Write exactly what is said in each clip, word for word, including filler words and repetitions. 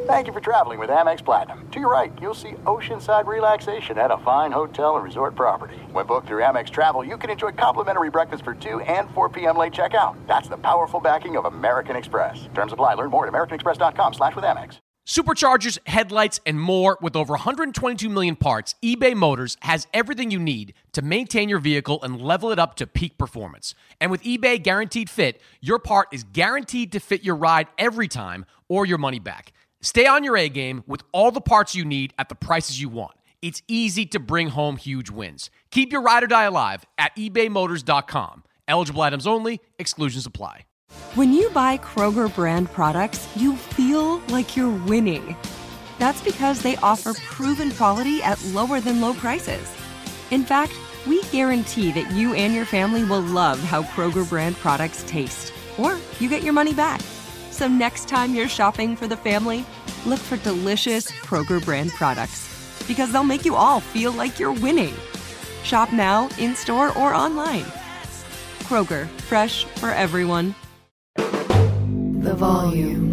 Thank you for traveling with Amex Platinum. To your right, you'll see oceanside relaxation at a fine hotel and resort property. When booked through Amex Travel, you can enjoy complimentary breakfast for two and four p.m. late checkout. That's the powerful backing of American Express. Terms apply. Learn more at americanexpress.com slash with Amex. Superchargers, headlights, and more. With over one hundred twenty-two million parts, eBay Motors has everything you need to maintain your vehicle and level it up to peak performance. And with eBay Guaranteed Fit, your part is guaranteed to fit your ride every time or your money back. Stay on your A-game with all the parts you need at the prices you want. It's easy to bring home huge wins. Keep your ride or die alive at ebay motors dot com. Eligible items only. Exclusions apply. When you buy Kroger brand products, you feel like you're winning. That's because they offer proven quality at lower than low prices. In fact, we guarantee that you and your family will love how Kroger brand products taste, or you get your money back. So next time you're shopping for the family, look for delicious Kroger brand products, because they'll make you all feel like you're winning. Shop now, in-store, or online. Kroger, fresh for everyone. The volume.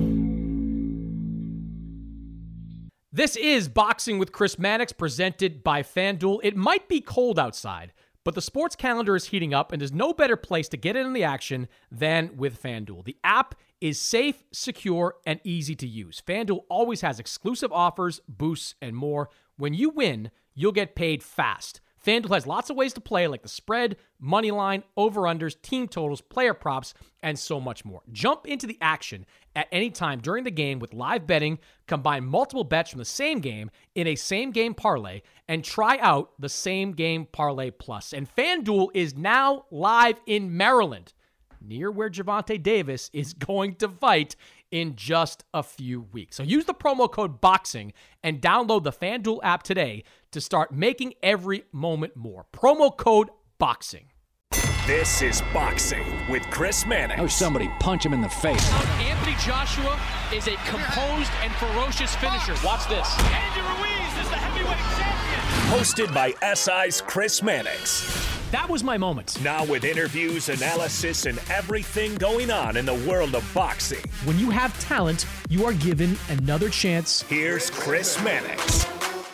This is Boxing with Chris Mannix, presented by FanDuel. It might be cold outside, but the sports calendar is heating up, and there's no better place to get in on the action than with FanDuel. The app is safe, secure, and easy to use. FanDuel always has exclusive offers, boosts, and more. When you win, you'll get paid fast. FanDuel has lots of ways to play, like the spread, money line, over-unders, team totals, player props, and so much more. Jump into the action at any time during the game with live betting, combine multiple bets from the same game in a same-game parlay, and try out the same-game parlay plus. And FanDuel is now live in Maryland, near where Gervonta Davis is going to fight in just a few weeks. So use the promo code BOXING and download the FanDuel app today to start making every moment more. Promo code BOXING. This is Boxing with Chris Mannix. Oh, somebody punch him in the face. Anthony Joshua is a composed and ferocious finisher. Watch this. Andy Ruiz is the heavyweight champion. Hosted by S I's Chris Mannix. That was my moment. Now with interviews, analysis, and everything going on in the world of boxing. When you have talent, you are given another chance. Here's Chris Mannix.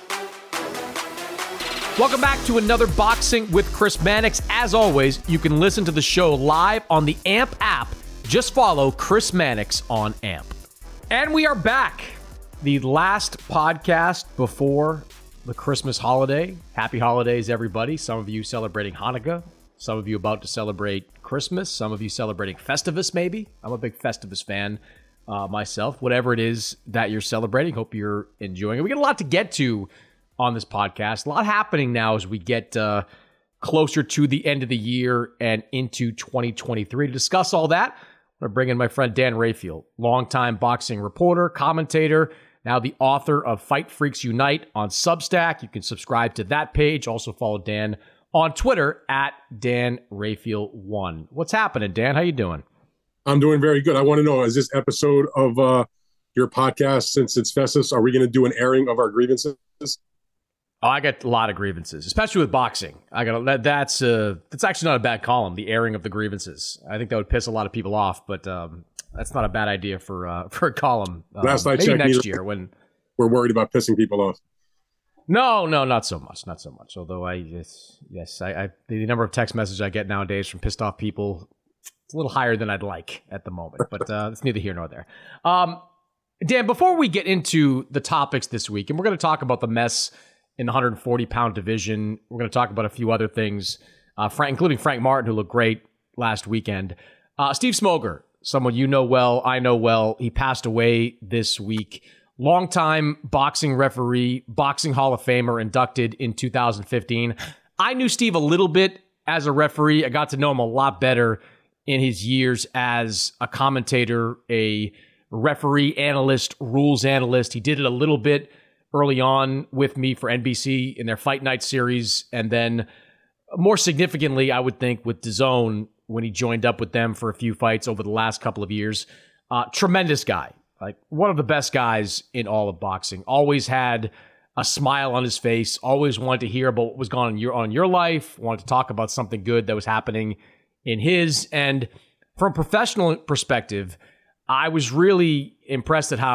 Welcome back to another Boxing with Chris Mannix. As always, you can listen to the show live on the A M P app. Just follow Chris Mannix on A M P. And we are back. The last podcast before the Christmas holiday. Happy holidays, everybody. Some of you celebrating Hanukkah. Some of you about to celebrate Christmas. Some of you celebrating Festivus, maybe. I'm a big Festivus fan uh, myself. Whatever it is that you're celebrating, hope you're enjoying it. We got a lot to get to on this podcast. A lot happening now as we get uh, closer to the end of the year and into twenty twenty-three. To discuss all that, I'm going to bring in my friend Dan Rayfield, longtime boxing reporter, commentator, now the author of Fight Freaks Unite on Substack. You can subscribe to that page. Also follow Dan on Twitter at Dan Rayfield one. What's happening, Dan? How you doing? I'm doing very good. I want to know, is this episode of uh, your podcast, since it's Festus, are we going to do an airing of our grievances? Oh, I got a lot of grievances, especially with boxing. I got that. That's uh, that's actually not a bad column. The airing of the grievances. I think that would piss a lot of people off, but um, that's not a bad idea for uh, for a column. Um, Last I maybe checked, next year when we're worried about pissing people off. No, no, not so much, not so much. Although I, yes, yes, I, I the number of text messages I get nowadays from pissed off people, it's a little higher than I'd like at the moment. But uh, it's neither here nor there. Um, Dan, before we get into the topics this week, and we're going to talk about the mess in the one hundred forty pound division. We're going to talk about a few other things, uh, Frank, including Frank Martin, who looked great last weekend. Uh, Steve Smoger, someone you know well, I know well. He passed away this week. Longtime boxing referee, boxing Hall of Famer, inducted in two thousand fifteen. I knew Steve a little bit as a referee. I got to know him a lot better in his years as a commentator, a referee, analyst, rules analyst. He did it a little bit early on with me for N B C in their Fight Night series. And then more significantly, I would think with DAZN when he joined up with them for a few fights over the last couple of years. Uh, tremendous guy. Like one of the best guys in all of boxing. Always had a smile on his face. Always wanted to hear about what was going on in your, on your life. Wanted to talk about something good that was happening in his. And from a professional perspective, I was really impressed at how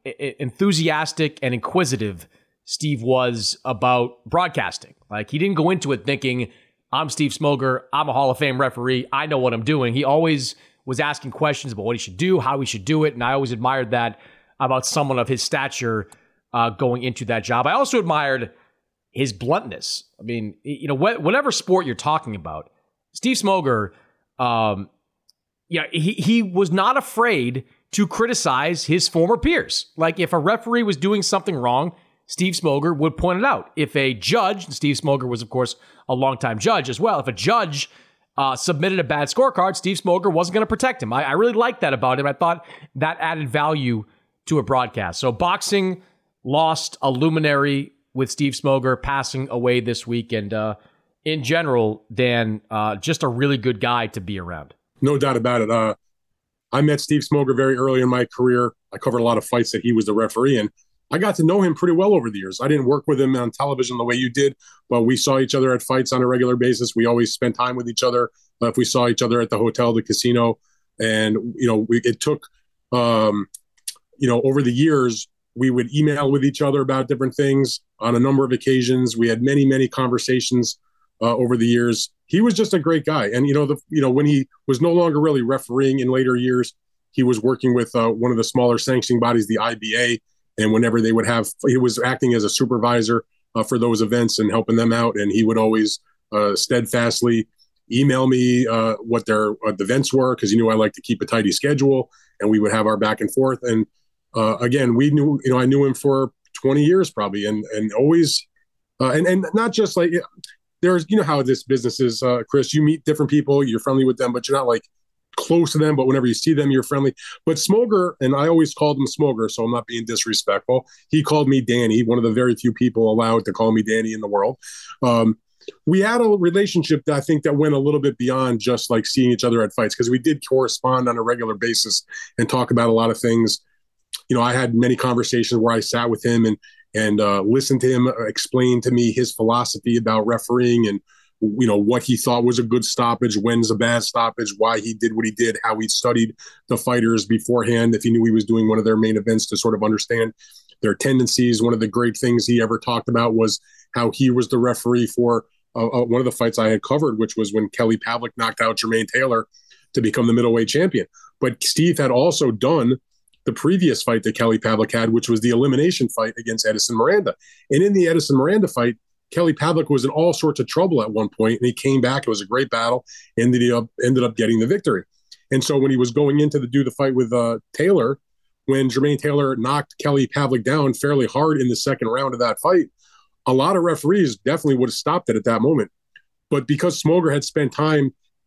enthusiastic and inquisitive Steve was about broadcasting. Like, he didn't go into it thinking, I'm Steve Smoger, I'm a Hall of Fame referee, I know what I'm doing. He always was asking questions about what he should do, how he should do it, and I always admired that about someone of his stature uh, going into that job. I also admired his bluntness. I mean, you know, wh- whatever sport you're talking about, Steve Smoger, um, yeah, he, he was not afraid to criticize his former peers. Like, if a referee was doing something wrong, Steve Smoger would point it out. If a judge, and Steve Smoger was, of course, a longtime judge as well, if a judge uh, submitted a bad scorecard, Steve Smoger wasn't going to protect him. I, I really liked that about him. I thought that added value to a broadcast. So boxing lost a luminary with Steve Smoger passing away this week. And uh, in general, Dan, uh, just a really good guy to be around. No doubt about it. Uh, I met Steve Smoger very early in my career. I covered a lot of fights that he was the referee in. I got to know him pretty well over the years. I didn't work with him on television the way you did, but we saw each other at fights on a regular basis. We always spent time with each other. Uh, if we saw each other at the hotel, the casino, and, you know, we, it took, um, you know, over the years, we would email with each other about different things on a number of occasions. We had many, many conversations uh, over the years. He was just a great guy. And, you know, the, you know, when he was no longer really refereeing in later years, he was working with uh, one of the smaller sanctioning bodies, the I B A. And whenever they would have, he was acting as a supervisor uh, for those events and helping them out. And he would always uh, steadfastly email me uh, what their uh, the events were, because he knew I like to keep a tidy schedule, and we would have our back and forth. And uh, again, we knew, you know, I knew him for twenty years probably, and and always, uh, and and not just like, there's, you know how this business is, uh, Chris. You meet different people, you're friendly with them, but you're not like close to them, but whenever you see them, you're friendly. But Smoger, and I always called him Smoger, so I'm not being disrespectful. He called me Danny, one of the very few people allowed to call me Danny in the world. Um, we had a relationship that I think that went a little bit beyond just like seeing each other at fights, because we did correspond on a regular basis and talk about a lot of things. You know, I had many conversations where I sat with him and and uh, listened to him explain to me his philosophy about refereeing, and you know, what he thought was a good stoppage, when's a bad stoppage, why he did what he did, how he studied the fighters beforehand, if he knew he was doing one of their main events, to sort of understand their tendencies. One of the great things he ever talked about was how he was the referee for uh, uh, one of the fights I had covered, which was when Kelly Pavlik knocked out Jermaine Taylor to become the middleweight champion. But Steve had also done the previous fight that Kelly Pavlik had, which was the elimination fight against Edison Miranda. And in the Edison Miranda fight, Kelly Pavlik was in all sorts of trouble at one point, and he came back. It was a great battle, and ended up ended up getting the victory. And so when he was going into the do the fight with uh, Taylor, when Jermaine Taylor knocked Kelly Pavlik down fairly hard in the second round of that fight, a lot of referees definitely would have stopped it at that moment. But because Smoger had spent time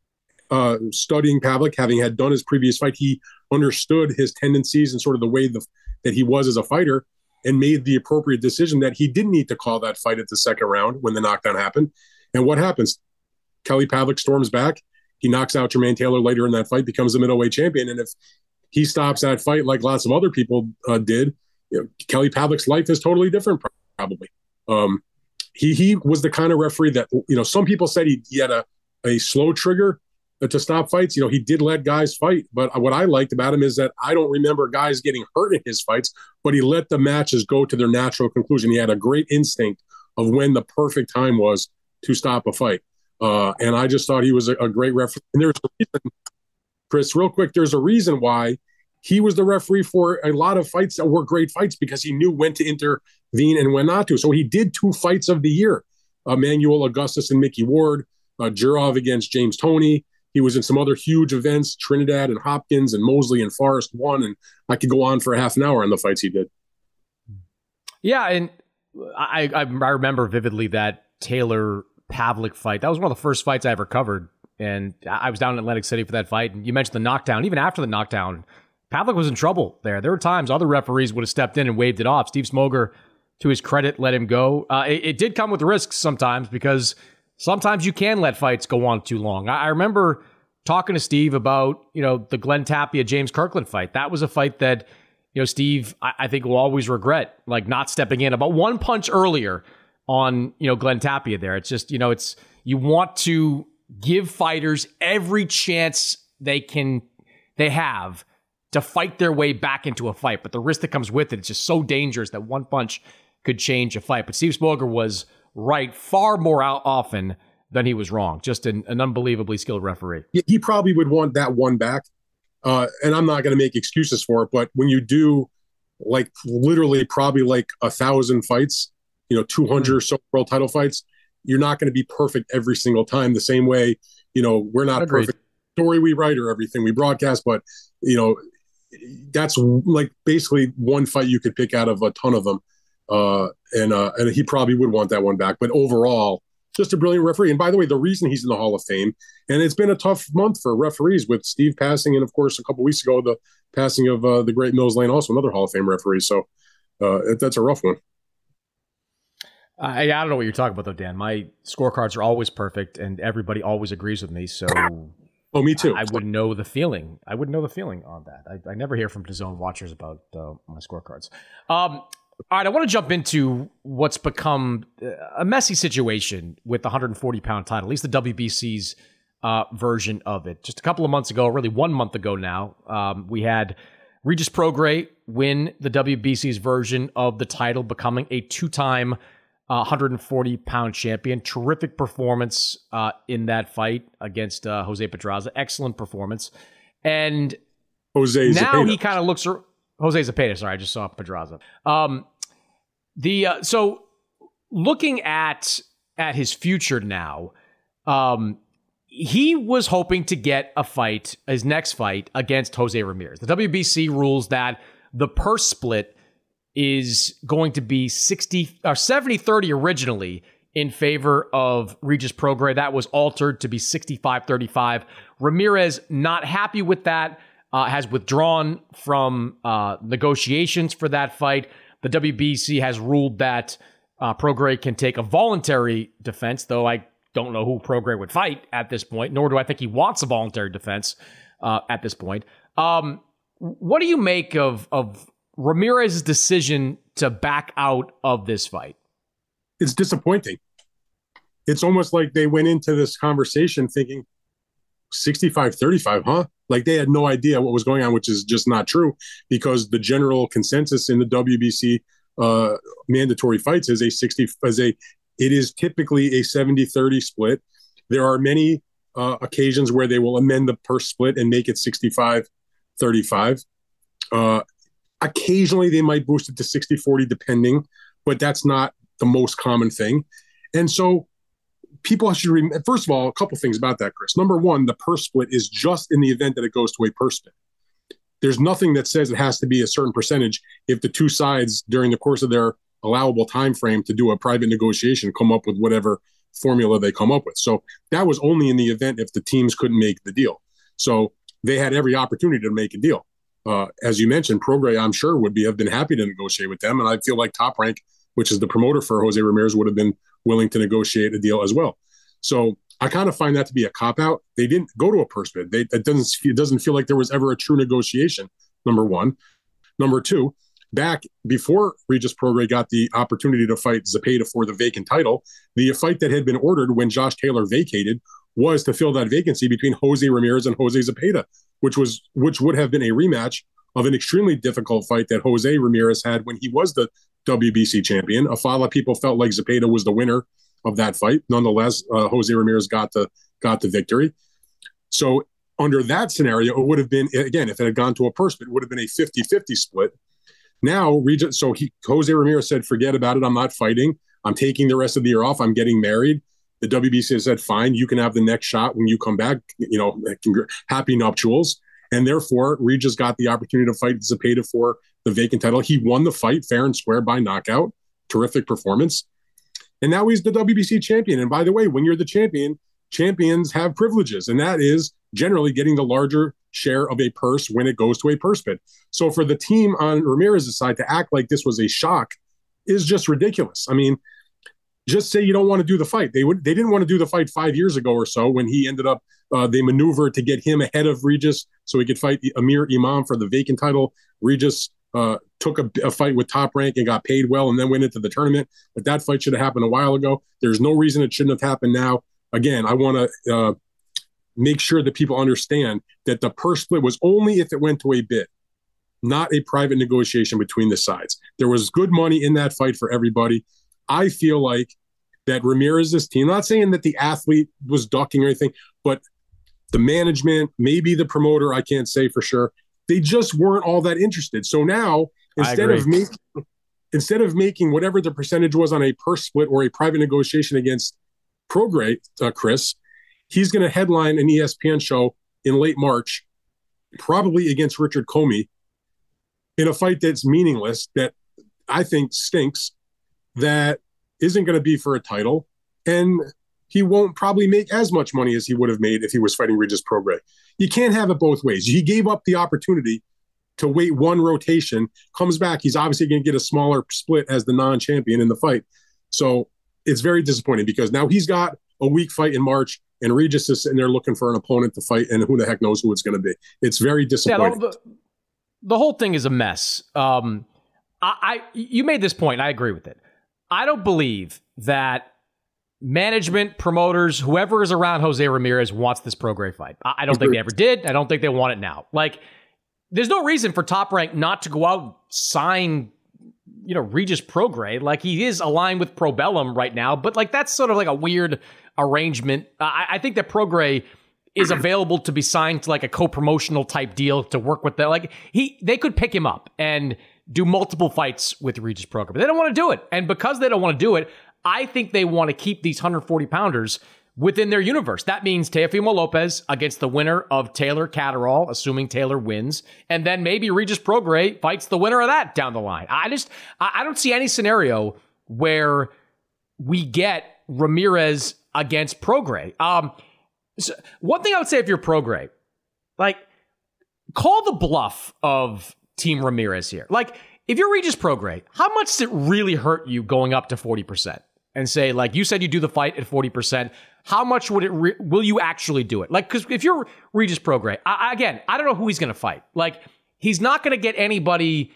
uh, studying Pavlik, having had done his previous fight, he understood his tendencies and sort of the way the, that he was as a fighter, and made the appropriate decision that he didn't need to call that fight at the second round when the knockdown happened. And what happens? Kelly Pavlik storms back. He knocks out Jermaine Taylor later in that fight, becomes the middleweight champion. And if he stops that fight like lots of other people uh, did, you know, Kelly Pavlik's life is totally different, probably. Um, he he was the kind of referee that, you know, some people said he, he had a, a slow trigger to stop fights. You know, he did let guys fight, but what I liked about him is that I don't remember guys getting hurt in his fights, but he let the matches go to their natural conclusion. He had a great instinct of when the perfect time was to stop a fight. Uh, and I just thought he was a, a great referee. And there's a reason, Chris, real quick, there's a reason why he was the referee for a lot of fights that were great fights, because he knew when to intervene and when not to. So he did two fights of the year, Emmanuel Augustus and Mickey Ward, uh, Jurov against James Toney. He was in some other huge events, Trinidad and Hopkins and Mosley and Forrest won. And I could go on for a half an hour on the fights he did. Yeah, and I, I, I remember vividly that Taylor Pavlik fight. That was one of the first fights I ever covered. And I was down in Atlantic City for that fight. And you mentioned the knockdown. Even after the knockdown, Pavlik was in trouble there. There were times other referees would have stepped in and waved it off. Steve Smoger, to his credit, let him go. Uh, it, it did come with risks sometimes, because sometimes you can let fights go on too long. I, I remember talking to Steve about, you know, the Glenn Tapia James Kirkland fight. That was a fight that, you know, Steve, I, I think will always regret, like not stepping in about one punch earlier on, you know, Glenn Tapia there. It's just, you know, it's, you want to give fighters every chance they can, they have to fight their way back into a fight. But the risk that comes with it, it's just so dangerous that one punch could change a fight. But Steve Smoger was right far more out often than he was wrong. Just an, an unbelievably skilled referee. He probably would want that one back. Uh, and I'm not going to make excuses for it, but when you do like literally probably like a thousand fights, you know, two hundred mm-hmm. or so world title fights, you're not going to be perfect every single time. The same way, you know, we're not Agreed. perfect story we write or everything we broadcast, but you know, that's like basically one fight you could pick out of a ton of them. Uh, and, uh, and he probably would want that one back, but overall, just a brilliant referee. And by the way, the reason he's in the Hall of Fame, and it's been a tough month for referees with Steve passing, and of course, a couple weeks ago, the passing of uh, the great Mills Lane, also another Hall of Fame referee. So uh, that's a rough one. I, I don't know what you're talking about, though, Dan. My scorecards are always perfect, and everybody always agrees with me. So, oh, me too. I, I wouldn't know the feeling. I wouldn't know the feeling on that. I, I never hear from DAZN watchers about uh, my scorecards. Um, All right, I want to jump into what's become a messy situation with the one forty pound title, at least the W B C's uh, version of it. Just a couple of months ago, really one month ago now, um, we had Regis Prograis win the W B C's version of the title, becoming a two-time uh, one forty pound champion. Terrific performance uh, in that fight against uh, Jose Pedraza. Excellent performance. And Jose now Zepeda. he kind of looks... Jose Zepeda, sorry, I just saw Pedraza. Um, the uh, so looking at at his future now, um, he was hoping to get a fight, his next fight against Jose Ramirez. The W B C rules that the purse split is going to be sixty or seventy thirty originally in favor of Regis Prograis. That was altered to be sixty-five thirty-five. Ramirez not happy with that. Uh, has withdrawn from uh, negotiations for that fight. The W B C has ruled that uh, Prograis can take a voluntary defense, though I don't know who Prograis would fight at this point, nor do I think he wants a voluntary defense uh, at this point. Um, what do you make of, of Ramirez's decision to back out of this fight? It's disappointing. It's almost like they went into this conversation thinking sixty-five thirty-five, huh? Like they had no idea what was going on, which is just not true, because the general consensus in the W B C uh, mandatory fights is a sixty as a it is typically a seventy thirty split. There are many uh, occasions where they will amend the purse split and make it sixty-five thirty-five. Uh, occasionally they might boost it to sixty forty depending, but that's not the most common thing. And so people should remember, first of all, a couple things about that, Chris. Number one, the purse split is just in the event that it goes to a purse split. There's nothing that says it has to be a certain percentage if the two sides, during the course of their allowable time frame to do a private negotiation, come up with whatever formula they come up with. So that was only in the event if the teams couldn't make the deal. So they had every opportunity to make a deal. Uh, as you mentioned, Prograis, I'm sure, would be have been happy to negotiate with them. And I feel like Top Rank, which is the promoter for Jose Ramirez, would have been willing to negotiate a deal as well. So I kind of find that to be a cop-out. They didn't go to a purse bid. They, it, doesn't, it doesn't feel like there was ever a true negotiation, number one. Number two, back before Regis Prograis got the opportunity to fight Zepeda for the vacant title, the fight that had been ordered when Josh Taylor vacated was to fill that vacancy between Jose Ramirez and Jose Zepeda, which was which would have been a rematch of an extremely difficult fight that Jose Ramirez had when he was the W B C champion. A lot of people felt like Zepeda was the winner of that fight. Nonetheless, uh, Jose Ramirez got the got the victory. So under that scenario, it would have been, again, if it had gone to a purse, it would have been a fifty-fifty split. Now, Regis, so he, Jose Ramirez said, forget about it. I'm not fighting. I'm taking the rest of the year off. I'm getting married. The W B C said, fine, you can have the next shot when you come back. You know, happy nuptials. And therefore, Regis got the opportunity to fight Zepeda for the vacant title. He won the fight fair and square by knockout. Terrific performance. And now he's the W B C champion. And by the way, when you're the champion, champions have privileges. And that is generally getting the larger share of a purse when it goes to a purse bid. So for the team on Ramirez's side to act like this was a shock is just ridiculous. I mean, just say you don't want to do the fight. They would. They didn't want to do the fight five years ago or so when he ended up, uh, they maneuvered to get him ahead of Regis so he could fight Amir Imam for the vacant title. Regis uh, took a, a fight with Top Rank and got paid well and then went into the tournament. But that fight should have happened a while ago. There's no reason it shouldn't have happened now. Again, I want to uh, make sure that people understand that the purse split was only if it went to a bid. not a private negotiation between the sides. There was good money in that fight for everybody. I feel like that Ramirez's team, I'm not saying that the athlete was ducking or anything, but the management, maybe the promoter, I can't say for sure, they just weren't all that interested. So now, instead of making instead of making whatever the percentage was on a purse split or a private negotiation against Prograis, uh, Chris, he's going to headline an E S P N show in late March, probably against Richard Comey, in a fight that's meaningless, that I think stinks, that isn't going to be for a title, and he won't probably make as much money as he would have made if he was fighting Regis Prograis. You can't have it both ways. He gave up the opportunity to wait one rotation, comes back. He's obviously going to get a smaller split as the non-champion in the fight. So it's very disappointing because now he's got a weak fight in March and Regis is sitting there looking for an opponent to fight, and who the heck knows who it's going to be. It's very disappointing. Yeah, the, the whole thing is a mess. Um, I, I you made this point, and I agree with it. I don't believe that management, promoters, whoever is around Jose Ramirez wants this Prograis fight. I, I don't think they ever did. I don't think they want it now. Like, there's no reason for Top Rank not to go out and sign, you know, Regis Prograis. Like, he is aligned with Probellum right now, but like that's sort of like a weird arrangement. I, I think that Prograis is available to be signed to like a co-promotional type deal to work with them. Like he, they could pick him up and do multiple fights with Regis Prograis, but they don't want to do it. And because they don't want to do it, I think they want to keep these one forty pounders within their universe. That means Teofimo Lopez against the winner of Taylor Catterall, assuming Taylor wins, and then maybe Regis Prograis fights the winner of that down the line. I just, I don't see any scenario where we get Ramirez against Prograis. Um, so one thing I would say if you're Prograis, like, call the bluff of Team Ramirez here. Like, if you're Regis Prograis, how much does it really hurt you going up to forty percent? And say, like, you said you do the fight at forty percent. How much would it, re- will you actually do it? Like, because if you're Regis Prograis, I, again, I don't know who he's going to fight. Like, he's not going to get anybody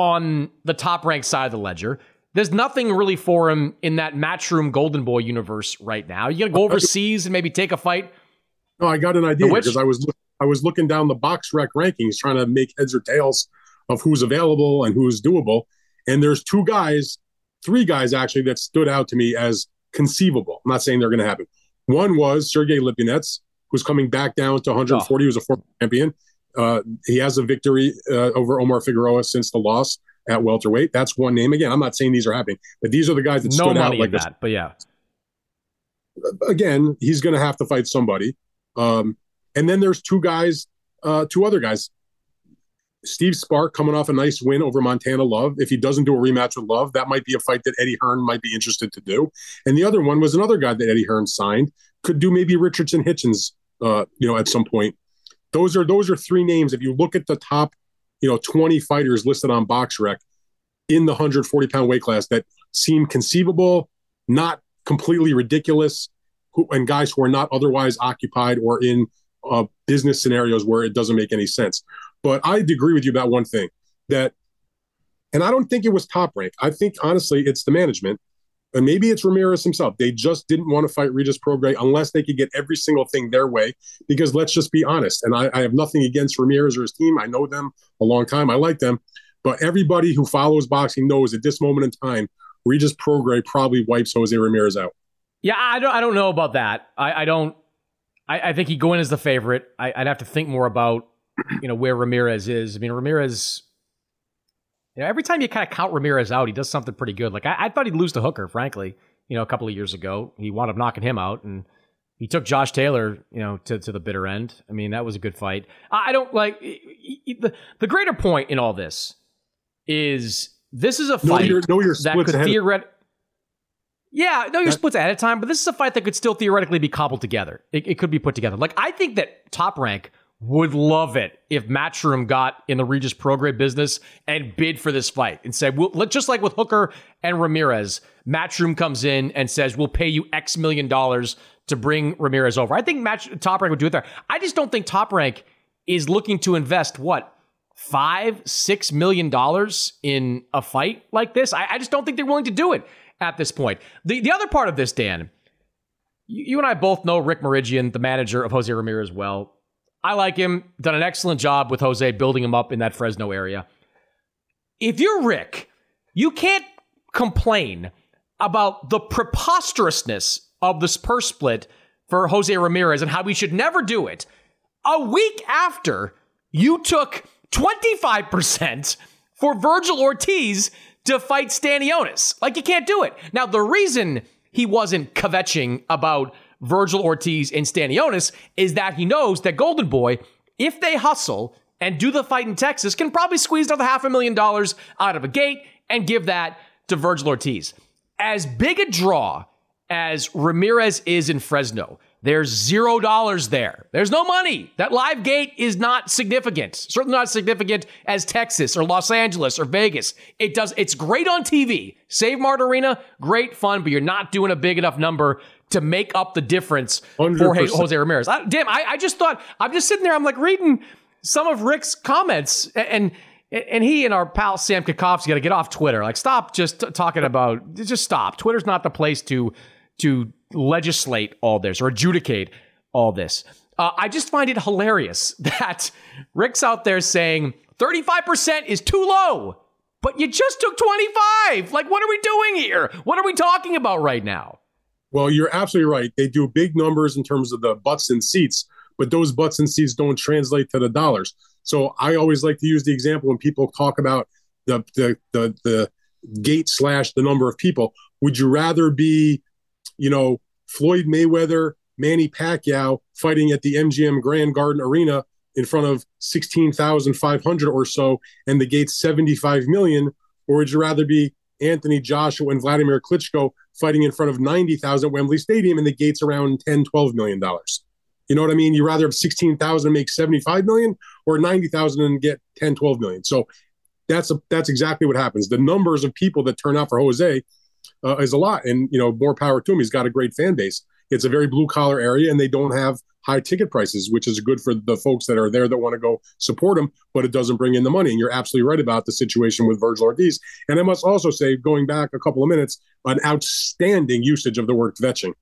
on the Top Rank side of the ledger. There's nothing really for him in that Matchroom Golden Boy universe right now. You got to go overseas and maybe take a fight. No, I got an idea because I was I was looking down the BoxRec rankings trying to make heads or tails of who's available and who's doable. And there's two guys, three guys actually, that stood out to me as conceivable. I'm not saying they're going to happen. One was Sergey Lipinets, who's coming back down to one forty. Oh. He was a former champion. Uh, he has a victory uh, over Omar Figueroa since the loss at welterweight. That's one name. Again, I'm not saying these are happening, but these are the guys that no stood money out. Like in that, but yeah. Again, he's going to have to fight somebody. Um, and then there's two guys, uh, two other guys. Steve Spark coming off a nice win over Montana Love. If he doesn't do a rematch with Love, that might be a fight that Eddie Hearn might be interested to do. And the other one was another guy that Eddie Hearn signed. Could do maybe Richardson Hitchens, uh, you know, at some point. Those are those are three names. If you look at the top, you know, twenty fighters listed on BoxRec in the one forty pound weight class that seem conceivable, not completely ridiculous, who, and guys who are not otherwise occupied or in uh, business scenarios where it doesn't make any sense. But I agree with you about one thing, that, and I don't think it was Top Rank. I think, honestly, it's the management, and maybe it's Ramirez himself. They just didn't want to fight Regis Prograis unless they could get every single thing their way, because let's just be honest, and I, I have nothing against Ramirez or his team. I know them a long time. I like them. But everybody who follows boxing knows at this moment in time, Regis Prograis probably wipes Jose Ramirez out. Yeah, I don't I don't know about that. I, I don't I, I think he'd go in as the favorite. I, I'd have to think more about, you know, where Ramirez is. I mean, Ramirez, you know, every time you kind of count Ramirez out, he does something pretty good. Like, I, I thought he'd lose to Hooker, frankly, you know, a couple of years ago. He wound up knocking him out, and he took Josh Taylor, you know, to, to the bitter end. I mean, that was a good fight. I, I don't like, the, the greater point in all this is this is a fight know your, know your that could theoretically, yeah, no, your splits ahead of time, but this is a fight that could still theoretically be cobbled together. It, it could be put together. Like, I think that Top Rank would love it if Matchroom got in the Regis Prograis business and bid for this fight and said, we'll, just like with Hooker and Ramirez, Matchroom comes in and says, we'll pay you X million dollars to bring Ramirez over. I think Match, Top Rank would do it there. I just don't think Top Rank is looking to invest, what, five, six million dollars in a fight like this. I, I just don't think they're willing to do it at this point. The the other part of this, Dan, you, you and I both know Rick Meridian, the manager of Jose Ramirez, well. I like him. Done an excellent job with Jose, building him up in that Fresno area. if you're Rick, you can't complain about the preposterousness of this purse split for Jose Ramirez and how we should never do it a week after you took twenty-five percent for Virgil Ortiz to fight Stanionis. Like, you can't do it. Now, the reason he wasn't kvetching about Virgil Ortiz and Stanionis is that he knows that Golden Boy, if they hustle and do the fight in Texas, can probably squeeze another half a million dollars out of a gate and give that to Virgil Ortiz. As big a draw as Ramirez is in Fresno, there's zero dollars there. There's no money. That live gate is not significant. Certainly not as significant as Texas or Los Angeles or Vegas. It does. It's great on T V. Save Mart Arena, great fun, but you're not doing a big enough number to make up the difference one hundred percent for Jose Ramirez. I, damn, I, I just thought, I'm just sitting there, I'm like reading some of Rick's comments, and and he and our pal Sam Kakovsky got to get off Twitter. Like, stop just t- talking about, just stop. Twitter's not the place to to legislate all this or adjudicate all this. Uh, I just find it hilarious that Rick's out there saying thirty-five percent is too low, but you just took twenty-five. Like, what are we doing here? What are we talking about right now? Well, you're absolutely right. They do big numbers in terms of the butts and seats, but those butts and seats don't translate to the dollars. So I always like to use the example when people talk about the the the, the gate slash the number of people. Would you rather be, you know, Floyd Mayweather, Manny Pacquiao fighting at the M G M Grand Garden Arena in front of sixteen thousand five hundred or so, and the gate's seventy-five million, or would you rather be Anthony Joshua and Vladimir Klitschko fighting in front of ninety thousand at Wembley Stadium and the gate's around ten, twelve million dollars? You know what I mean? You rather have sixteen thousand and make seventy-five million, or ninety thousand and get ten, twelve million. So that's a, that's exactly what happens. The numbers of people that turn out for Jose uh, is a lot, and, you know, more power to him. He's got a great fan base. It's a very blue collar area, and they don't have high ticket prices, which is good for the folks that are there that want to go support him, but it doesn't bring in the money. And you're absolutely right about the situation with Virgil Ortiz. And I must also say, going back a couple of minutes, an outstanding usage of the word kvetching.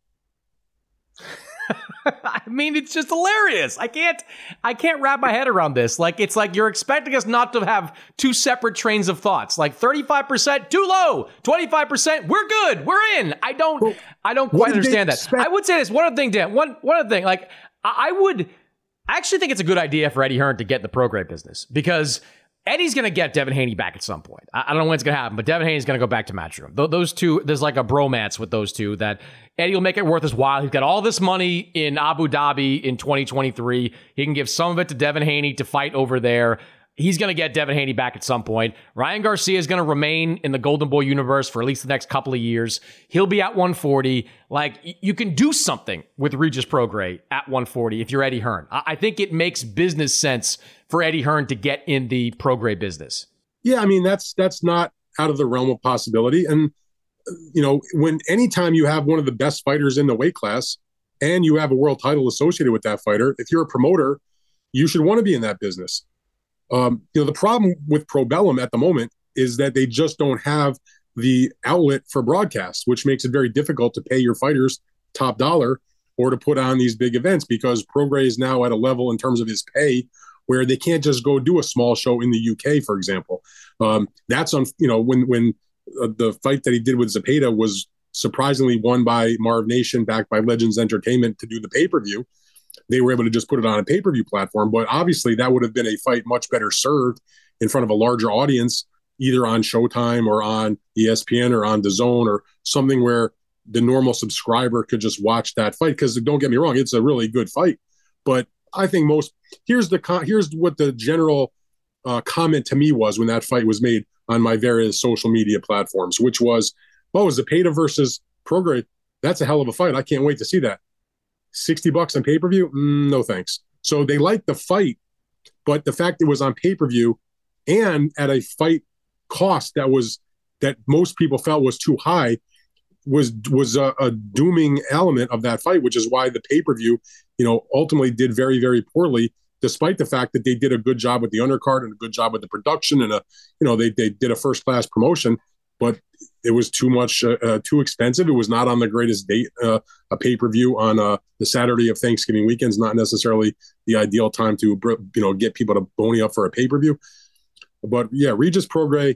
I mean, it's just hilarious. I can't, I can't wrap my head around this. Like, it's like you're expecting us not to have two separate trains of thoughts. Like thirty-five percent too low, twenty-five percent we're good, we're in. I don't, well, I don't quite understand that. Expect- I would say this one other thing, Dan. One, one other thing. Like, I would, I actually think it's a good idea for Eddie Hearn to get the pro grade business, because Eddie's going to get Devin Haney back at some point. I, I don't know when it's going to happen, but Devin Haney's going to go back to Matchroom. Th- those two, there's like a bromance with those two that Eddie will make it worth his while. He's got all this money in Abu Dhabi in twenty twenty-three. He can give some of it to Devin Haney to fight over there. He's going to get Devin Haney back at some point. Ryan Garcia is going to remain in the Golden Boy universe for at least the next couple of years. He'll be at one forty. Like, y- you can do something with Regis Prograis at one forty if you're Eddie Hearn. I, I think it makes business sense for Eddie Hearn to get in the Prograis business. Yeah, I mean, that's that's not out of the realm of possibility. And, you know, when anytime you have one of the best fighters in the weight class and you have a world title associated with that fighter, if you're a promoter, you should want to be in that business. Um, you know, the problem with Probellum at the moment is that they just don't have the outlet for broadcast, which makes it very difficult to pay your fighters top dollar or to put on these big events, because Prograis is now at a level in terms of his pay where they can't just go do a small show in the U K, for example. Um, that's on, you know, when when uh, the fight that he did with Zepeda was surprisingly won by Marv Nation, backed by Legends Entertainment, to do the pay-per-view. They were able to just put it on a pay-per-view platform, but obviously that would have been a fight much better served in front of a larger audience, either on Showtime or on E S P N or on DAZN or something where the normal subscriber could just watch that fight. Because don't get me wrong, it's a really good fight, but I think most here's the here's what the general uh, comment to me was when that fight was made on my various social media platforms, which was, "Oh, Zepeda versus Prograis, that's a hell of a fight. I can't wait to see that. sixty bucks on pay-per-view? Mm, no, thanks." So they liked the fight, but the fact it was on pay-per-view and at a fight cost that was that most people felt was too high was was a, a dooming element of that fight, which is why the pay-per-view, you know, ultimately did very, very poorly, despite the fact that they did a good job with the undercard and a good job with the production, and a, you know, they they did a first-class promotion, but it was too much, uh, uh, too expensive. It was not on the greatest date. Uh, a pay-per-view on uh, the Saturday of Thanksgiving weekend is not necessarily the ideal time to, you know, get people to bony up for a pay-per-view. But yeah, Regis Prograis,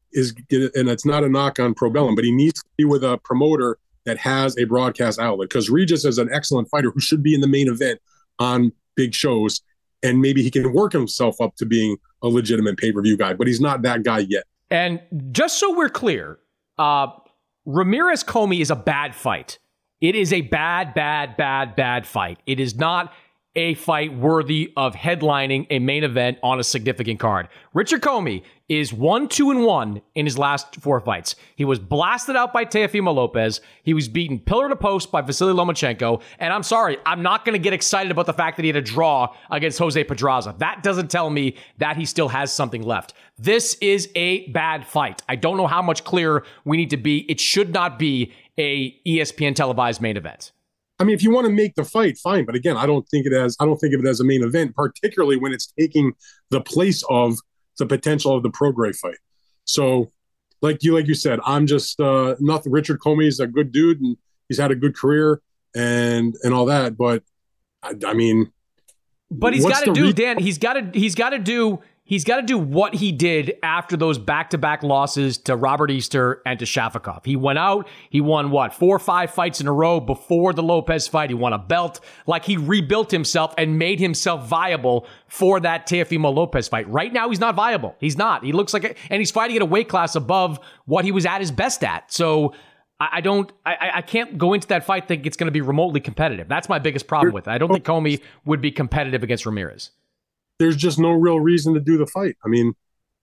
is, and it's not a knock on Probellum, but he needs to be with a promoter that has a broadcast outlet, because Regis is an excellent fighter who should be in the main event on big shows, and maybe he can work himself up to being a legitimate pay-per-view guy, but he's not that guy yet. And just so we're clear, uh, Ramirez Comey is a bad fight. It is a bad, bad, bad, bad fight. It is not a fight worthy of headlining a main event on a significant card. Richard Comey is one, two, and one in his last four fights. He was blasted out by Teofimo Lopez. He was beaten pillar to post by Vasily Lomachenko. And I'm sorry, I'm not going to get excited about the fact that he had a draw against Jose Pedraza. That doesn't tell me that he still has something left. This is a bad fight. I don't know how much clearer we need to be. It should not be a E S P N televised main event. I mean, if you want to make the fight, fine. But again, I don't think it as I don't think of it as a main event, particularly when it's taking the place of the potential of the Prograis fight. So, like you like you said, I'm just uh, nothing. Richard Comey is a good dude, and he's had a good career, and and all that. But I, I mean, but he's got to do, re- Dan. He's got to he's got to do. He's got to do what he did after those back-to-back losses to Robert Easter and to Shafikov. He went out, he won, what, four or five fights in a row before the Lopez fight. He won a belt. Like, he rebuilt himself and made himself viable for that Teofimo Lopez fight. Right now, he's not viable. He's not. He looks like a, and he's fighting at a weight class above what he was at his best at. So I, I don't, I, I can't go into that fight thinking it's going to be remotely competitive. That's my biggest problem with it. I don't think Comey would be competitive against Ramirez. There's just no real reason to do the fight. I mean,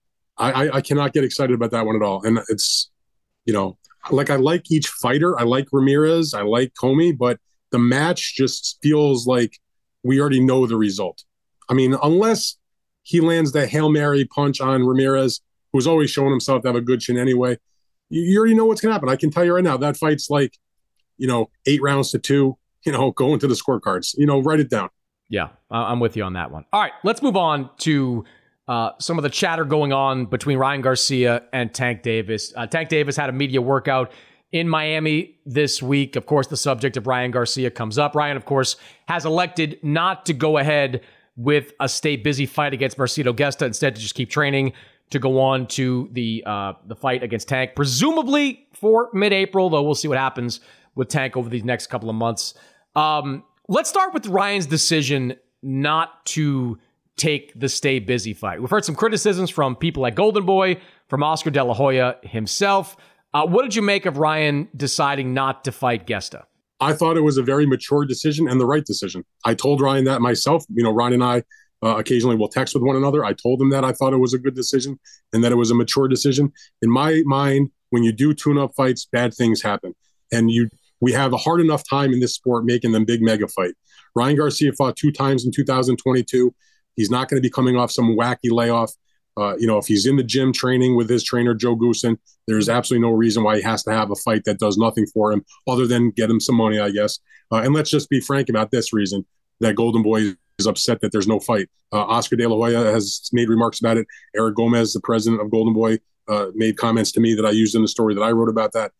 I, I, I cannot get excited about that one at all. And it's, you know, like I like each fighter. I like Ramirez. I like Comey, but the match just feels like we already know the result. I mean, unless he lands the Hail Mary punch on Ramirez, who's always shown himself to have a good chin anyway, you, you already know what's going to happen. I can tell you right now, that fight's like, you know, eight rounds to two, you know, go into the scorecards, you know, write it down. Yeah, I'm with you on that one. All right, let's move on to uh, some of the chatter going on between Ryan Garcia and Tank Davis. Uh, Tank Davis had a media workout in Miami this week. Of course, the subject of Ryan Garcia comes up. Ryan, of course, has elected not to go ahead with a stay busy fight against Marcelo Gesta, instead to just keep training to go on to the uh, the fight against Tank, presumably for mid-April, though we'll see what happens with Tank over these next couple of months. Um, Let's start with Ryan's decision not to take the stay busy fight. We've heard some criticisms from people like Golden Boy, from Oscar De La Hoya himself. Uh, what did you make of Ryan deciding not to fight Gesta? I thought it was a very mature decision and the right decision. I told Ryan that myself. You know, Ryan and I uh, occasionally will text with one another. I told him that I thought it was a good decision and that it was a mature decision. In my mind, when you do tune-up fights, bad things happen. And you we have a hard enough time in this sport making them big mega fight. Ryan Garcia fought two times in two thousand twenty-two. He's not going to be coming off some wacky layoff. Uh, you know, if he's in the gym training with his trainer, Joe Goosen, there's absolutely no reason why he has to have a fight that does nothing for him other than get him some money, I guess. Uh, and let's just be frank about this reason, that Golden Boy is upset that there's no fight. Uh, Oscar De La Hoya has made remarks about it. Eric Gomez, the president of Golden Boy, uh, made comments to me that I used in the story that I wrote about that.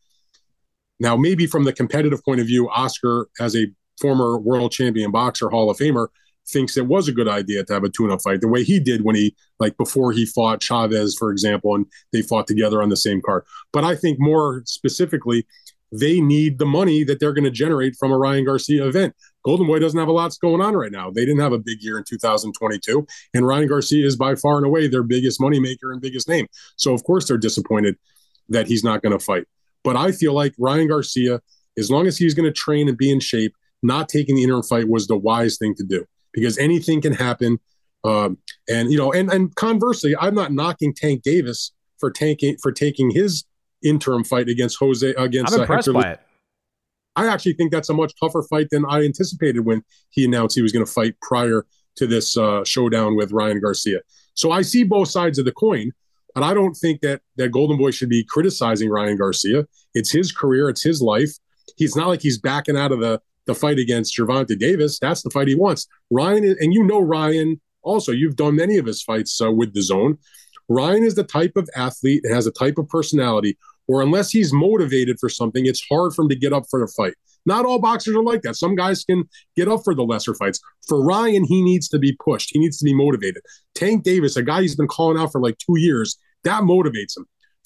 Now, maybe from the competitive point of view, Oscar, as a former world champion boxer, Hall of Famer, thinks it was a good idea to have a tune-up fight the way he did when he, like before he fought Chavez, for example, and they fought together on the same card. But I think more specifically, they need the money that they're going to generate from a Ryan Garcia event. Golden Boy doesn't have a lot going on right now. They didn't have a big year in two thousand twenty-two, and Ryan Garcia is by far and away their biggest moneymaker and biggest name. So, of course, they're disappointed that he's not going to fight. But I feel like Ryan Garcia, as long as he's going to train and be in shape, not taking the interim fight was the wise thing to do, because anything can happen. Um, and, you know, and, and conversely, I'm not knocking Tank Davis for tanking, for taking his interim fight against Jose, against I'm impressed uh, by it. I actually think that's a much tougher fight than I anticipated when he announced he was going to fight prior to this uh, showdown with Ryan Garcia. So I see both sides of the coin. And I don't think that that Golden Boy should be criticizing Ryan Garcia. It's his career. It's his life. He's not like he's backing out of the, the fight against Gervonta Davis. That's the fight he wants. Ryan, and you know Ryan also, you've done many of his fights uh, with DAZN. Ryan is the type of athlete and has a type of personality where unless he's motivated for something, it's hard for him to get up for the fight. Not all boxers are like that. Some guys can get up for the lesser fights. For Ryan, he needs to be pushed. He needs to be motivated. Tank Davis, a guy he's been calling out for like two years, that motivates him.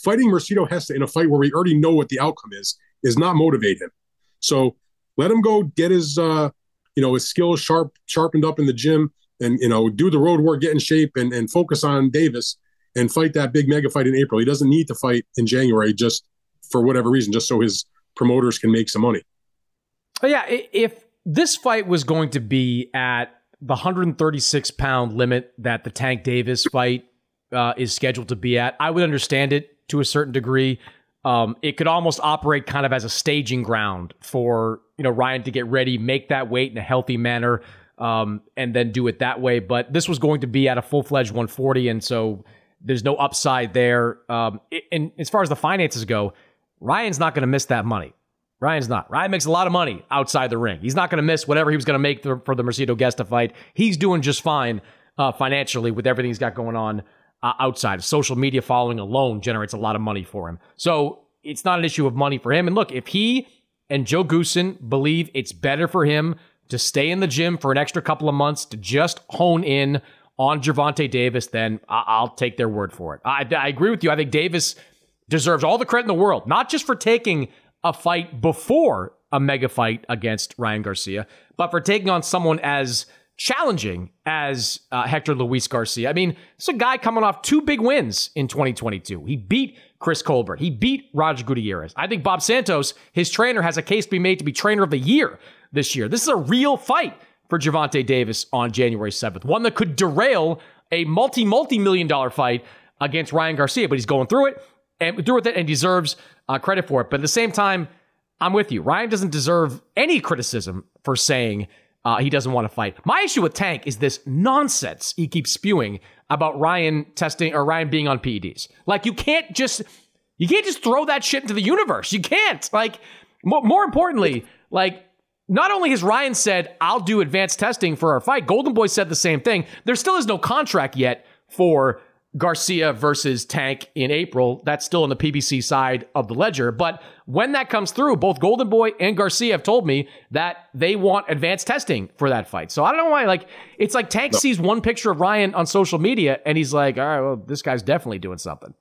fighting Mercado has to, in a fight where we already know what the outcome is, is not motivate him. So let him go get his, uh, you know, his skills sharp, sharpened up in the gym and, you know, do the road work, get in shape and, and focus on Davis and fight that big mega fight in April. He doesn't need to fight in January just for whatever reason, just so his promoters can make some money. Oh, yeah, if this fight was going to be at the one thirty-six pound limit that the Tank Davis fight uh, is scheduled to be at, I would understand it to a certain degree. Um, it could almost operate kind of as a staging ground for, you know, Ryan to get ready, make that weight in a healthy manner, um, and then do it that way. But this was going to be at a full-fledged one forty, and so there's no upside there. Um, and as far as the finances go, Ryan's not going to miss that money. Ryan's not. Ryan makes a lot of money outside the ring. He's not going to miss whatever he was going to make the, for the Mercedes Gesta fight. He's doing just fine uh, financially with everything he's got going on uh, outside. Social media following alone generates a lot of money for him. So it's not an issue of money for him. And look, if he and Joe Goossen believe it's better for him to stay in the gym for an extra couple of months to just hone in on Gervonta Davis, then I- I'll take their word for it. I, I agree with you. I think Davis deserves all the credit in the world, not just for taking a fight before a mega fight against Ryan Garcia, but for taking on someone as challenging as uh, Hector Luis Garcia. I mean, it's a guy coming off two big wins in twenty twenty-two. He beat Chris Colbert. He beat Roger Gutierrez. I think Bob Santos, his trainer, has a case to be made to be trainer of the year this year. This is a real fight for Gervonta Davis on January seventh, one that could derail a multi, multi-million dollar fight against Ryan Garcia, but he's going through it and through with it and deserves uh, credit for it. But at the same time, I'm with you. Ryan doesn't deserve any criticism for saying uh, he doesn't want to fight. My issue with Tank is this nonsense he keeps spewing about Ryan testing or Ryan being on P E Ds. Like, you can't just you can't just throw that shit into the universe. You can't. Like, more, more importantly, like, not only has Ryan said, I'll do advanced testing for our fight, Golden Boy said the same thing. There still is no contract yet for Garcia versus Tank in April. That's still on the P B C side of the ledger. But when that comes through, both Golden Boy and Garcia have told me that they want advanced testing for that fight. So I don't know why, like, it's like Tank no. sees one picture of Ryan on social media and he's like, all right, well, this guy's definitely doing something.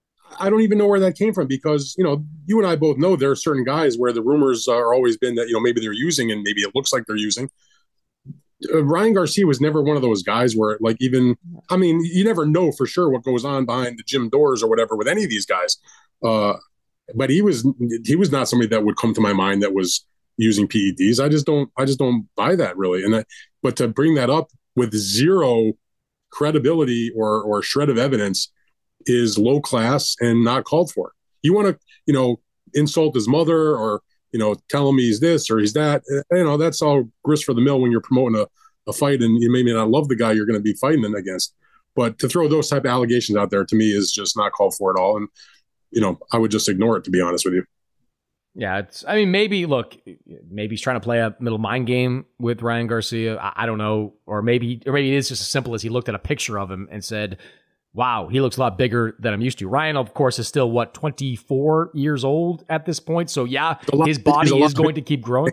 I don't even know where that came from because, you know, you and I both know there are certain guys where the rumors are always been that, you know, maybe they're using and maybe it looks like they're using. Uh, Ryan Garcia was never one of those guys where, like, even, I mean, you never know for sure what goes on behind the gym doors or whatever with any of these guys. Uh, but he was, he was not somebody that would come to my mind that was using P E Ds. I just don't, I just don't buy that really. And I, but to bring that up with zero credibility or, or shred of evidence is low class and not called for. You want to, you know, insult his mother or, you know, tell him he's this or he's that, you know, that's all grist for the mill when you're promoting a, a fight and you may not love the guy you're going to be fighting against. But to throw those type of allegations out there to me is just not called for at all. And, you know, I would just ignore it, to be honest with you. Yeah, it's, I mean, maybe, look, maybe he's trying to play a middle mind game with Ryan Garcia. I, I don't know. Or maybe, or maybe it is just as simple as he looked at a picture of him and said, wow, he looks a lot bigger than I'm used to. Ryan, of course, is still, what, twenty-four years old at this point? So, yeah, his body is going to keep growing.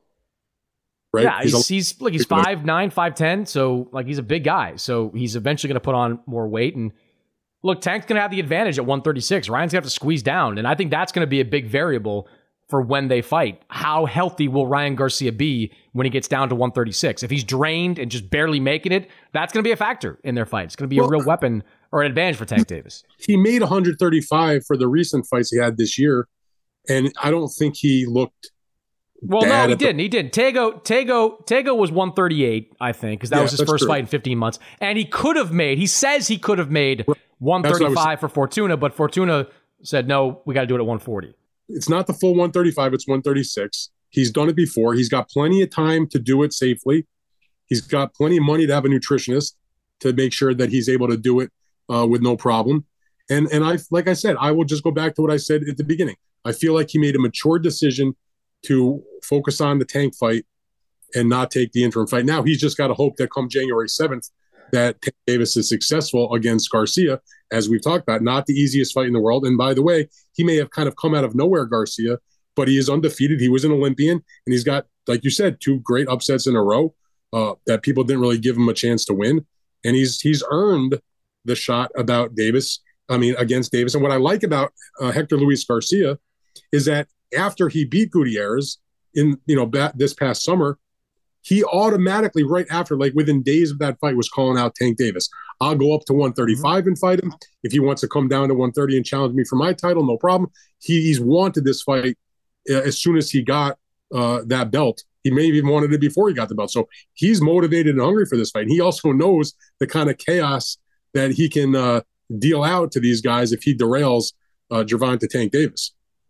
Right? Yeah, he's, he's, he's like he's five nine, five ten, so, like, he's a big guy. So, he's eventually going to put on more weight. And, look, Tank's going to have the advantage at one thirty-six. Ryan's going to have to squeeze down. And I think that's going to be a big variable for when they fight. How healthy will Ryan Garcia be when he gets down to one thirty-six? If he's drained and just barely making it, that's going to be a factor in their fight. It's going to be well, a real weapon or an advantage for Tank Davis. He made one thirty-five for the recent fights he had this year, and I don't think he looked Well, no, he didn't. The- he didn't. Tego, Tego, Tego was one thirty-eight, I think, because that yeah, was his first true. fight in fifteen months. And he could have made, he says he could have made one thirty-five for Fortuna, but Fortuna said, no, we got to do it at one forty. It's not the full one thirty-five, it's one thirty-six. He's done it before. He's got plenty of time to do it safely. He's got plenty of money to have a nutritionist to make sure that he's able to do it uh, with no problem. And and I, like I said, I will just go back to what I said at the beginning. I feel like he made a mature decision to focus on the Tank fight and not take the interim fight. Now he's just got to hope that come January seventh that Tank Davis is successful against Garcia, as we've talked about. Not the easiest fight in the world. And by the way, he may have kind of come out of nowhere, Garcia, but he is undefeated. He was an Olympian, and he's got, like you said, two great upsets in a row uh, that people didn't really give him a chance to win. And he's he's earned the shot about Davis. I mean, against Davis. And what I like about uh, Hector Luis Garcia is that after he beat Gutierrez in, you know, bat, this past summer, he automatically, right after, like within days of that fight, was calling out Tank Davis. I'll go up to one thirty-five mm-hmm. and fight him. If he wants to come down to one thirty and challenge me for my title, no problem. He, he's wanted this fight uh, as soon as he got uh, that belt. He may have even wanted it before he got the belt. So he's motivated and hungry for this fight. And he also knows the kind of chaos that he can uh, deal out to these guys if he derails uh, Gervonta Tank Davis.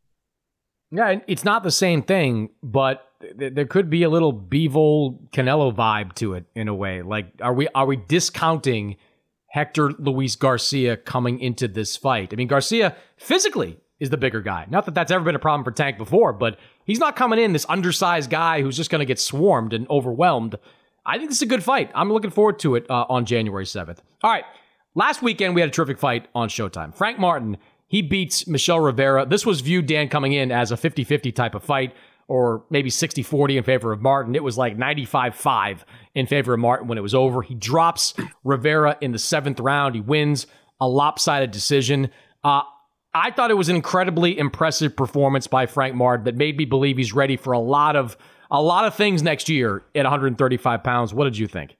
Yeah, it's not the same thing, but th- there could be a little Bivol Canelo vibe to it in a way. Like, are we are we discounting Hector Luis Garcia coming into this fight? I mean, Garcia physically is the bigger guy. Not that that's ever been a problem for Tank before, but he's not coming in this undersized guy who's just going to get swarmed and overwhelmed. I think this is a good fight. I'm looking forward to it uh, on January seventh. All right, last weekend we had a terrific fight on Showtime. Frank Martin, he beats Michel Rivera. This was viewed, Dan, coming in as a fifty-fifty type of fight, or maybe sixty forty in favor of Martin. It was like ninety-five five in favor of Martin when it was over. He drops Rivera in the seventh round. He wins a lopsided decision. Uh, I thought it was an incredibly impressive performance by Frank Martin that made me believe he's ready for a lot of a lot of things next year at one thirty-five pounds. What did you think?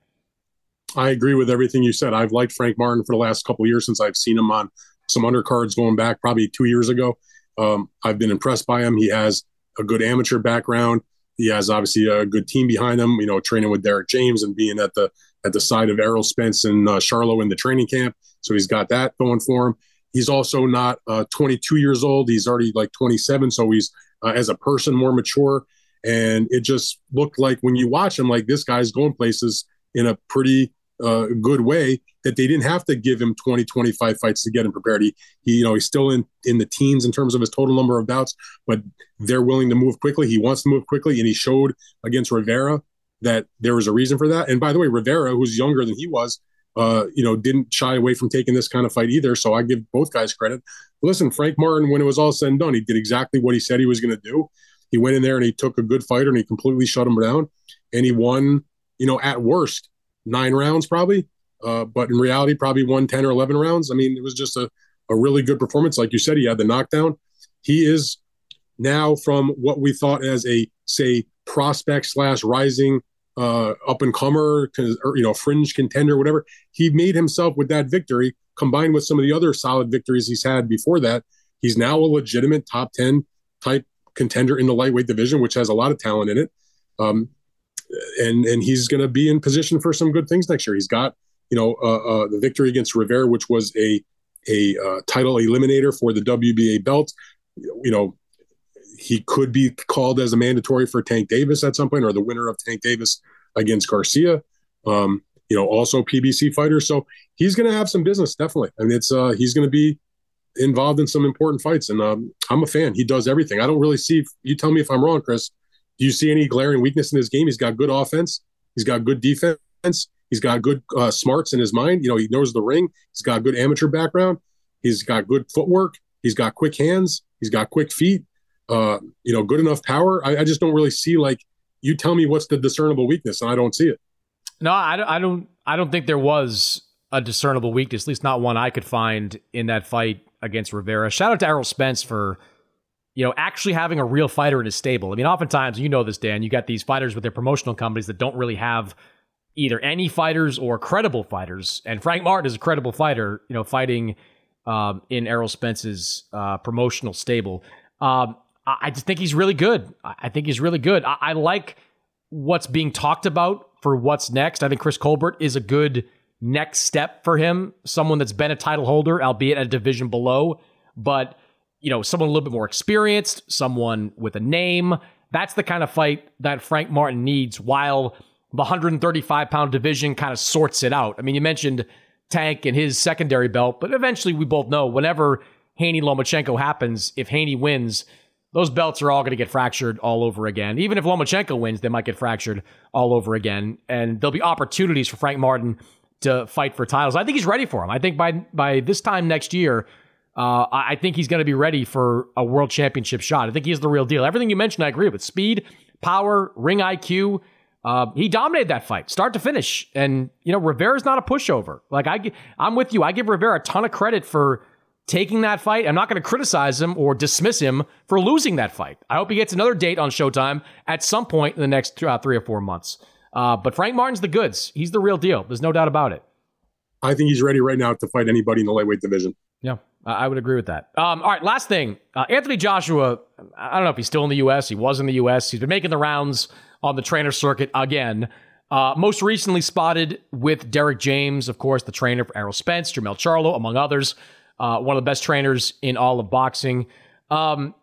I agree with everything you said. I've liked Frank Martin for the last couple of years since I've seen him on some undercards going back probably two years ago. Um, I've been impressed by him. He has a good amateur background. He has obviously a good team behind him, you know, training with Derek James and being at the at the side of Errol Spence and uh, Charlo in the training camp. So he's got that going for him. He's also not uh, twenty-two years old. He's already like twenty-seven. So he's, uh, as a person, more mature. And it just looked like when you watch him, like this guy's going places in a pretty uh, good way, that they didn't have to give him twenty, twenty-five fights to get him prepared. He, he, you know, he's still in, in the teens in terms of his total number of bouts, but they're willing to move quickly. He wants to move quickly. And he showed against Rivera that there was a reason for that. And by the way, Rivera, who's younger than he was, uh, you know, didn't shy away from taking this kind of fight either. So I give both guys credit. But listen, Frank Martin, when it was all said and done, he did exactly what he said he was going to do. He went in there and he took a good fighter and he completely shut him down. And he won, you know, at worst, nine rounds probably. Uh, but in reality, probably won ten or eleven rounds. I mean, it was just a, a really good performance. Like you said, he had the knockdown. He is now from what we thought as a, say, prospect slash rising uh, up-and-comer, or, you know, fringe contender, whatever. He made himself with that victory, combined with some of the other solid victories he's had before that. He's now a legitimate top ten type contender in the lightweight division, which has a lot of talent in it. Um, and and he's going to be in position for some good things next year. He's got, you know, uh, uh, the victory against Rivera, which was a a uh, title eliminator for the W B A belt. You know, he could be called as a mandatory for Tank Davis at some point, or the winner of Tank Davis against Garcia. Um, you know, also P B C fighter. So he's going to have some business, definitely. I mean, it's uh, he's going to be involved in some important fights, and um, I'm a fan. He does everything. I don't really see. You tell me if I'm wrong, Chris. Do you see any glaring weakness in his game? He's got good offense. He's got good defense. He's got good uh, smarts in his mind. You know, he knows the ring. He's got good amateur background. He's got good footwork. He's got quick hands. He's got quick feet. Uh, you know, good enough power. I, I just don't really see, like, you tell me what's the discernible weakness, and I don't see it. No, I don't. I don't. I don't think there was a discernible weakness, at least not one I could find in that fight against Rivera. Shout out to Errol Spence for, you know, actually having a real fighter in his stable. I mean, oftentimes, you know this, Dan, you got these fighters with their promotional companies that don't really have either any fighters or credible fighters. And Frank Martin is a credible fighter, you know, fighting um, in Errol Spence's uh, promotional stable. Um, I, I just think he's really good. I, I think he's really good. I, I like what's being talked about for what's next. I think Chris Colbert is a good next step for him. Someone that's been a title holder, albeit at a division below, but, you know, someone a little bit more experienced, someone with a name. That's the kind of fight that Frank Martin needs, while the one thirty-five pound division kind of sorts it out. I mean, you mentioned Tank and his secondary belt, but eventually we both know whenever Haney-Lomachenko happens, if Haney wins, those belts are all going to get fractured all over again. Even if Lomachenko wins, they might get fractured all over again. And there'll be opportunities for Frank Martin to fight for titles. I think he's ready for them. I think by by this time next year, uh, I think he's going to be ready for a world championship shot. I think he's the real deal. Everything you mentioned, I agree with. Speed, power, ring I Q. Uh, he dominated that fight, start to finish. And, you know, Rivera's not a pushover. Like, I, I'm with you. I give Rivera a ton of credit for taking that fight. I'm not going to criticize him or dismiss him for losing that fight. I hope he gets another date on Showtime at some point in the next uh, three or four months. Uh, but Frank Martin's the goods. He's the real deal. There's no doubt about it. I think he's ready right now to fight anybody in the lightweight division. Yeah, I would agree with that. Um, all right, last thing. Uh, Anthony Joshua, I don't know if he's still in the U S. He was in the U S. He's been making the rounds on the trainer circuit again. Uh, most recently spotted with Derek James, of course, the trainer for Errol Spence, Jermell Charlo, among others. Uh, one of the best trainers in all of boxing. Um,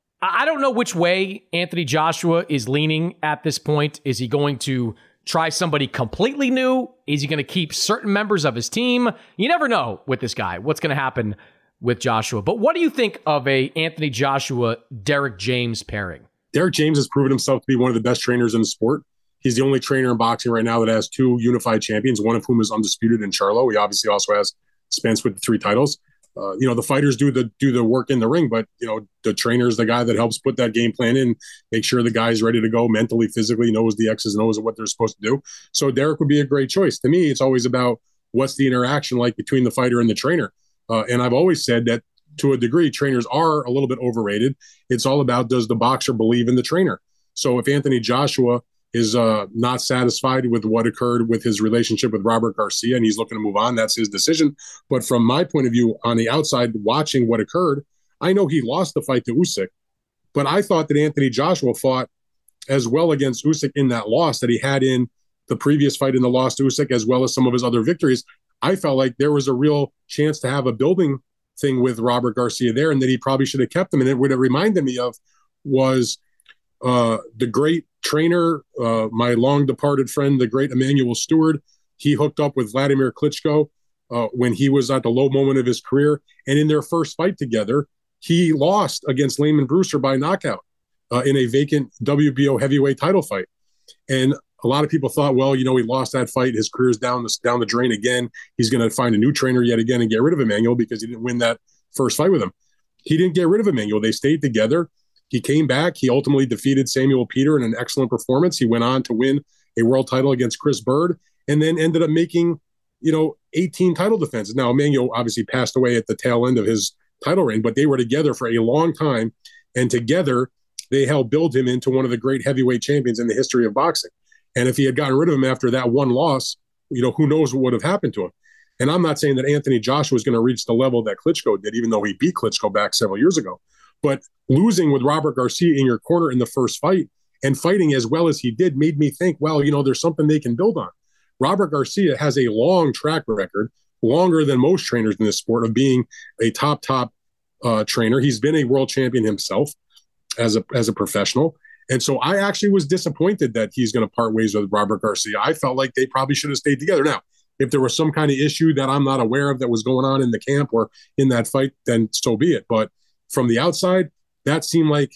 I don't know which way Anthony Joshua is leaning at this point. Is he going to try somebody completely new? Is he going to keep certain members of his team? You never know with this guy what's going to happen with Joshua. But what do you think of a Anthony Joshua, Derek James pairing? Derek James has proven himself to be one of the best trainers in the sport. He's the only trainer in boxing right now that has two unified champions, one of whom is undisputed in Charlo. He obviously also has Spence with the three titles. Uh, you know, the fighters do the do the work in the ring, but, you know, the trainer is the guy that helps put that game plan in, make sure the guy's ready to go mentally, physically, knows the X's and O's of what they're supposed to do. So Derek would be a great choice. To me, it's always about what's the interaction like between the fighter and the trainer. Uh, and I've always said that to a degree, trainers are a little bit overrated. It's all about, does the boxer believe in the trainer? So if Anthony Joshua is uh, not satisfied with what occurred with his relationship with Robert Garcia and he's looking to move on, that's his decision. But from my point of view, on the outside, watching what occurred, I know he lost the fight to Usyk, but I thought that Anthony Joshua fought as well against Usyk in that loss that he had in the previous fight in the loss to Usyk, as well as some of his other victories. I felt like there was a real chance to have a building thing with Robert Garcia there, and that he probably should have kept him. And it, what it reminded me of was uh, the great trainer, uh, my long departed friend, the great Emmanuel Stewart. He hooked up with Vladimir Klitschko uh, when he was at the low moment of his career. And in their first fight together, he lost against Layman Brewster by knockout uh, in a vacant W B O heavyweight title fight. And a lot of people thought, well, you know, he lost that fight. His career's down the, down the drain again. He's going to find a new trainer yet again and get rid of Emmanuel because he didn't win that first fight with him. He didn't get rid of Emmanuel. They stayed together. He came back. He ultimately defeated Samuel Peter in an excellent performance. He went on to win a world title against Chris Bird and then ended up making, you know, eighteen title defenses. Now, Emmanuel obviously passed away at the tail end of his title reign, but they were together for a long time. And together, they helped build him into one of the great heavyweight champions in the history of boxing. And if he had gotten rid of him after that one loss, you know, who knows what would have happened to him. And I'm not saying that Anthony Joshua is going to reach the level that Klitschko did, even though he beat Klitschko back several years ago. But losing with Robert Garcia in your corner in the first fight and fighting as well as he did made me think, well, you know, there's something they can build on. Robert Garcia has a long track record, longer than most trainers in this sport, of being a top, top uh, trainer. He's been a world champion himself as a as a professional. And so I actually was disappointed that he's going to part ways with Robert Garcia. I felt like they probably should have stayed together. Now, if there was some kind of issue that I'm not aware of that was going on in the camp or in that fight, then so be it. But from the outside, that seemed like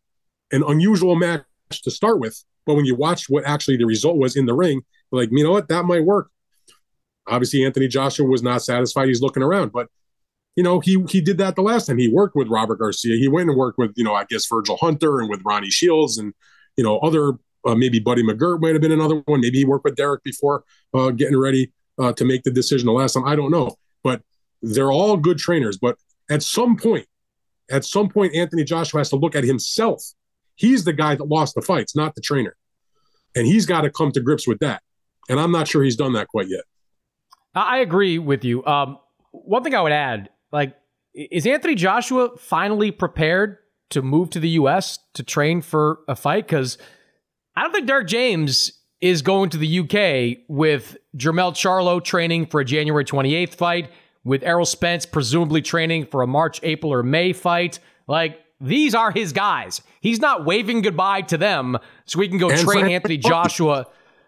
an unusual match to start with. But when you watch what actually the result was in the ring, you're like, you know what, that might work. Obviously, Anthony Joshua was not satisfied. He's looking around. But, you know, he he did that the last time. He worked with Robert Garcia. He went and worked with, you know, I guess Virgil Hunter and with Ronnie Shields and, you know, other, uh, maybe Buddy McGirt might have been another one. Maybe he worked with Derek before uh, getting ready uh, to make the decision the last time. I don't know. But they're all good trainers. But at some point, at some point, Anthony Joshua has to look at himself. He's the guy that lost the fights, not the trainer. And he's got to come to grips with that. And I'm not sure he's done that quite yet. I agree with you. Um, one thing I would add, like, is Anthony Joshua finally prepared to move to the U S to train for a fight? Because I don't think Derek James is going to the U K with Jermell Charlo training for a January twenty-eighth fight, with Errol Spence presumably training for a March, April, or May fight. Like, these are his guys. He's not waving goodbye to them so we can go and train Frank, Anthony Joshua.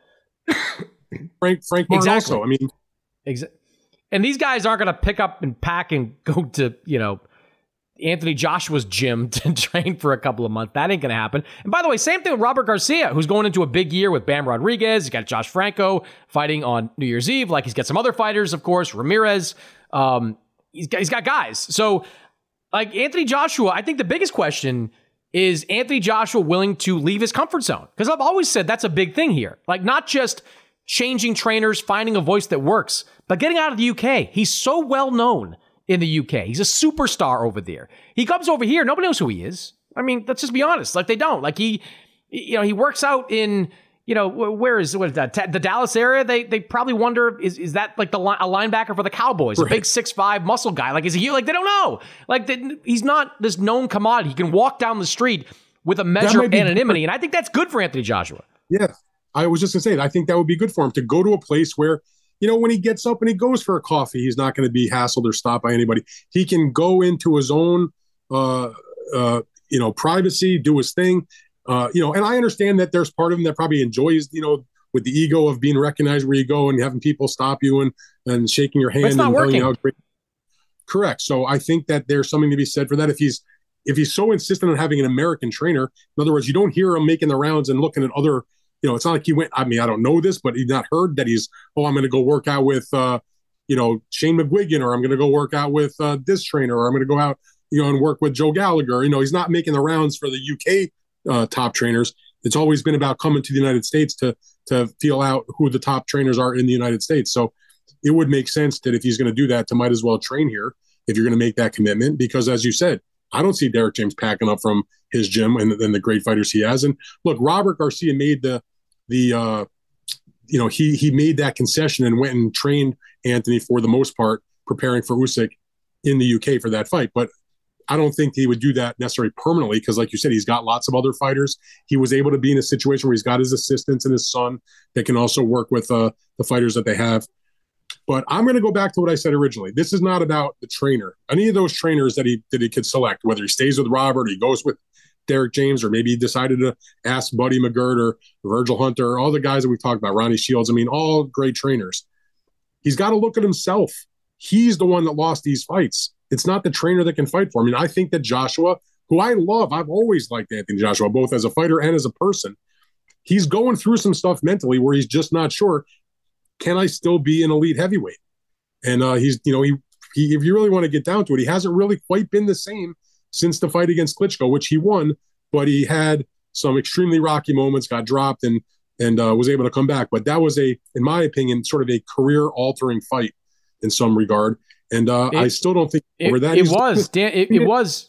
Frank Frank Martin exactly. also. I mean, exactly. And these guys aren't going to pick up and pack and go to, you know, Anthony Joshua's gym to train for a couple of months. That ain't going to happen. And by the way, same thing with Robert Garcia, who's going into a big year with Bam Rodriguez. He's got Josh Franco fighting on New Year's Eve. Like, he's got some other fighters, of course, Ramirez. Um, he's got, he's got guys. So, like, Anthony Joshua, I think the biggest question is Anthony Joshua willing to leave his comfort zone? Because I've always said that's a big thing here. Like, not just changing trainers, finding a voice that works, but getting out of the U K. He's so well known in the U K. He's a superstar over there. He comes over here, nobody knows who he is. I mean, let's just be honest. Like, they don't. Like, he, you know, he works out in, you know, where is, what is that, the Dallas area? They they probably wonder, is is that like the li- a linebacker for the Cowboys? Right. A big six five muscle guy? Like, is he, like, they don't know. Like, they, he's not this known commodity. He can walk down the street with a measure of anonymity, and I think that's good for Anthony Joshua. Yeah, I was just going to say, I think that would be good for him to go to a place where, you know, when he gets up and he goes for a coffee, he's not going to be hassled or stopped by anybody. He can go into his own, uh, uh, you know, privacy, do his thing. Uh, you know, and I understand that there's part of him that probably enjoys, you know, with the ego of being recognized where you go and having people stop you and, and shaking your hand. But it's not and working. telling you how great. Correct. So I think that there's something to be said for that. If he's, if he's so insistent on having an American trainer, in other words, you don't hear him making the rounds and looking at other, you know, it's not like he went, I mean, I don't know this, but he's not heard that he's, oh, I'm going to go work out with, uh, you know, Shane McGuigan, or I'm going to go work out with uh, this trainer, or I'm going to go out, you know, and work with Joe Gallagher. You know, he's not making the rounds for the U K uh, top trainers. It's always been about coming to the United States to to feel out who the top trainers are in the United States. So it would make sense that if he's going to do that, to might as well train here if you're going to make that commitment. Because as you said, I don't see Derek James packing up from his gym and, and the great fighters he has. And look, Robert Garcia made the the uh, you know he he made that concession and went and trained Anthony for the most part, preparing for Usyk in the U K for that fight. But I don't think he would do that necessarily permanently, because like you said, he's got lots of other fighters. He was able to be in a situation where he's got his assistants and his son that can also work with uh, the fighters that they have. But I'm going to go back to what I said originally. This is not about the trainer. Any of those trainers that he that he could select, whether he stays with Robert, or he goes with Derek James, or maybe he decided to ask Buddy McGirt or Virgil Hunter, or all the guys that we talked about, Ronnie Shields. I mean, all great trainers. He's got to look at himself. He's the one that lost these fights. It's not the trainer that can fight for him. I mean, I think that Joshua, who I love, I've always liked Anthony Joshua, both as a fighter and as a person. He's going through some stuff mentally where he's just not sure, can I still be an elite heavyweight? And uh, he's, you know, he, he, if you really want to get down to it, he hasn't really quite been the same since the fight against Klitschko, which he won, but he had some extremely rocky moments, got dropped, and and uh, was able to come back. But that was a, in my opinion, sort of a career-altering fight in some regard. And uh, it, I still don't think over it, that. It was, Dan, it, it was,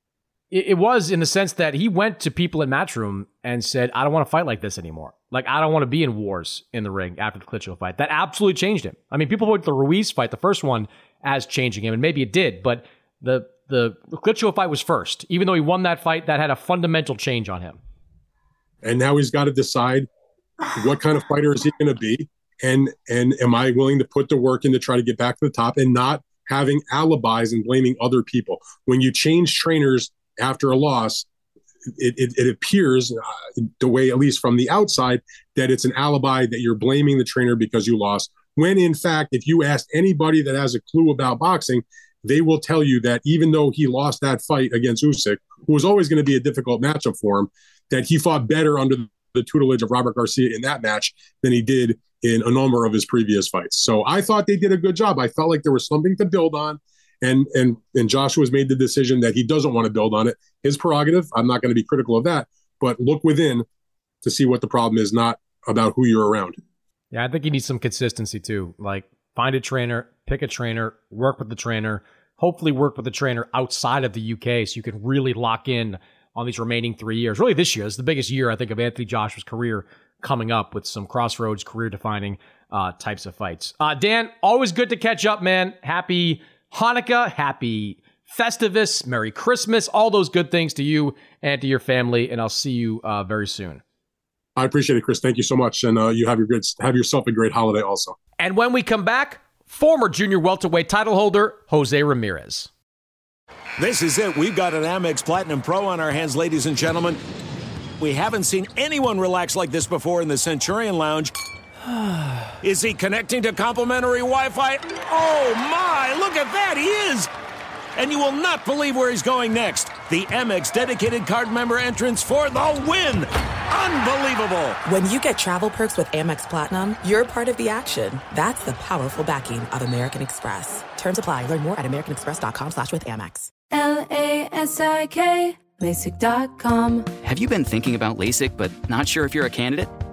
it, it was in the sense that he went to people at Matchroom and said, I don't want to fight like this anymore. Like, I don't want to be in wars in the ring after the Klitschko fight. That absolutely changed him. I mean, people put the Ruiz fight, the first one, as changing him, and maybe it did, but the, the Klitschko fight was first. Even though he won that fight, that had a fundamental change on him. And now he's got to decide what kind of fighter is he going to be. And and am I willing to put the work in to try to get back to the top, and not having alibis and blaming other people? When you change trainers after a loss, it, it, it appears uh, the way, at least from the outside, that it's an alibi, that you're blaming the trainer because you lost. When in fact, if you ask anybody that has a clue about boxing, they will tell you that even though he lost that fight against Usyk, who was always going to be a difficult matchup for him, that he fought better under the tutelage of Robert Garcia in that match than he did in a number of his previous fights. So I thought they did a good job. I felt like there was something to build on, and and and Joshua's made the decision that he doesn't want to build on it. His prerogative. I'm not going to be critical of that, but look within to see what the problem is, not about who you're around. Yeah, I think you need some consistency too. Like, find a trainer, pick a trainer, work with the trainer, hopefully work with the trainer outside of the U K so you can really lock in on these remaining three years. Really, this year is the biggest year, I think, of Anthony Joshua's career, coming up with some crossroads, career-defining uh, types of fights. Uh, Dan, always good to catch up, man. Happy Hanukkah, happy Festivus, Merry Christmas, all those good things to you and to your family, and I'll see you uh, very soon. I appreciate it, Chris. Thank you so much, and uh, you have your good, have yourself a great holiday also. And when we come back, former junior welterweight title holder Jose Ramirez. This is it. We've got an Amex Platinum Pro on our hands, ladies and gentlemen. We haven't seen anyone relax like this before in the Centurion Lounge. Is he connecting to complimentary Wi-Fi? Oh, my. Look at that. He is. And you will not believe where he's going next. The Amex dedicated card member entrance for the win. Unbelievable. When you get travel perks with Amex Platinum, you're part of the action. That's the powerful backing of American Express. Terms apply. Learn more at americanexpress.com slash with Amex. L A S I K, LASIK dot com. Have you been thinking about LASIK but not sure if you're a candidate?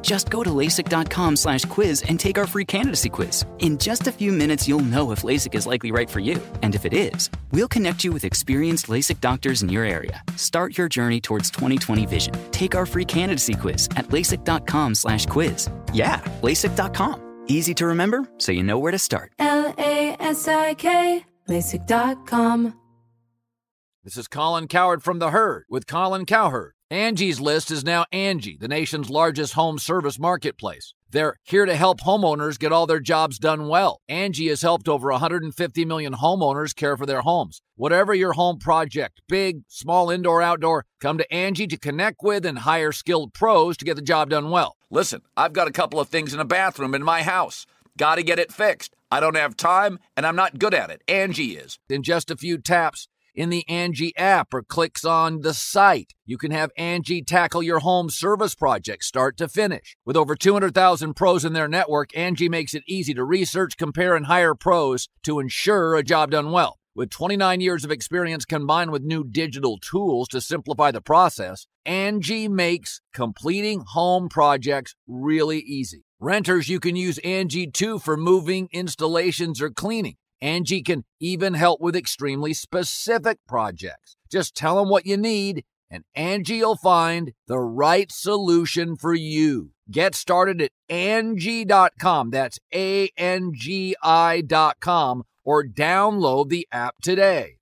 Just go to LASIK.com slash quiz and take our free candidacy quiz. In just a few minutes, you'll know if LASIK is likely right for you. And if it is, we'll connect you with experienced LASIK doctors in your area. Start your journey towards twenty twenty vision. Take our free candidacy quiz at LASIK.com slash quiz. Yeah, LASIK dot com. Easy to remember, so you know where to start. L A S I K, LASIK dot com. This is Colin Cowherd from The Herd with Colin Cowherd. Angie's List is now Angie, the nation's largest home service marketplace. They're here to help homeowners get all their jobs done well. Angie has helped over one hundred fifty million homeowners care for their homes. Whatever your home project, big, small, indoor, outdoor, come to Angie to connect with and hire skilled pros to get the job done well. Listen, I've got a couple of things in a bathroom in my house. Got to get it fixed. I don't have time, and I'm not good at it. Angie is. In just a few taps, in the Angie app or clicks on the site, you can have Angie tackle your home service project start to finish. With over two hundred thousand pros in their network, Angie makes it easy to research, compare, and hire pros to ensure a job done well. With twenty-nine years of experience combined with new digital tools to simplify the process, Angie makes completing home projects really easy. Renters, you can use Angie too for moving, installations, or cleaning. Angie can even help with extremely specific projects. Just tell them what you need, and Angie will find the right solution for you. Get started at Angie dot com. That's A N G I dot com, or download the app today.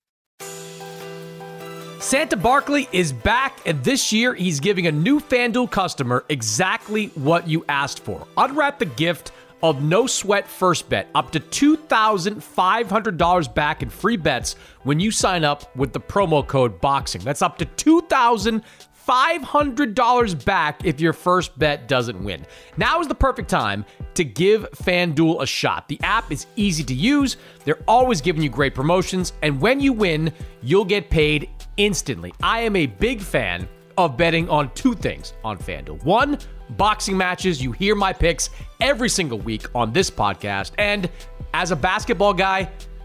Santa Barkley is back, and this year he's giving a new FanDuel customer exactly what you asked for. Unwrap the gift of no sweat first bet, up to two thousand five hundred dollars back in free bets when you sign up with the promo code BOXING. That's up to two thousand five hundred dollars back if your first bet doesn't win. Now is the perfect time to give FanDuel a shot. The app is easy to use. They're always giving you great promotions, and when you win, you'll get paid instantly. I am a big fan of betting on two things on FanDuel. One, boxing matches. You hear my picks every single week on this podcast. And as a basketball guy,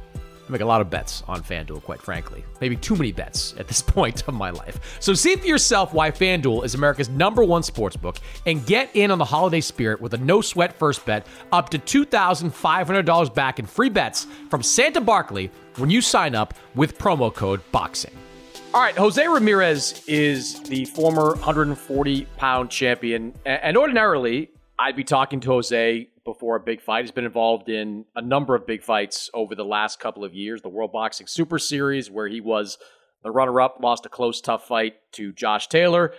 I make a lot of bets on FanDuel, quite frankly. Maybe too many bets at this point of my life. So see for yourself why FanDuel is America's number one sportsbook and get in on the holiday spirit with a no-sweat first bet up to two thousand five hundred dollars back in free bets from Santa Barkley when you sign up with promo code BOXING. All right, Jose Ramirez is the former one hundred forty pound champion, and ordinarily, I'd be talking to Jose before a big fight. He's been involved in a number of big fights over the last couple of years. The World Boxing Super Series, where he was the runner-up, lost a close, tough fight to Josh Taylor.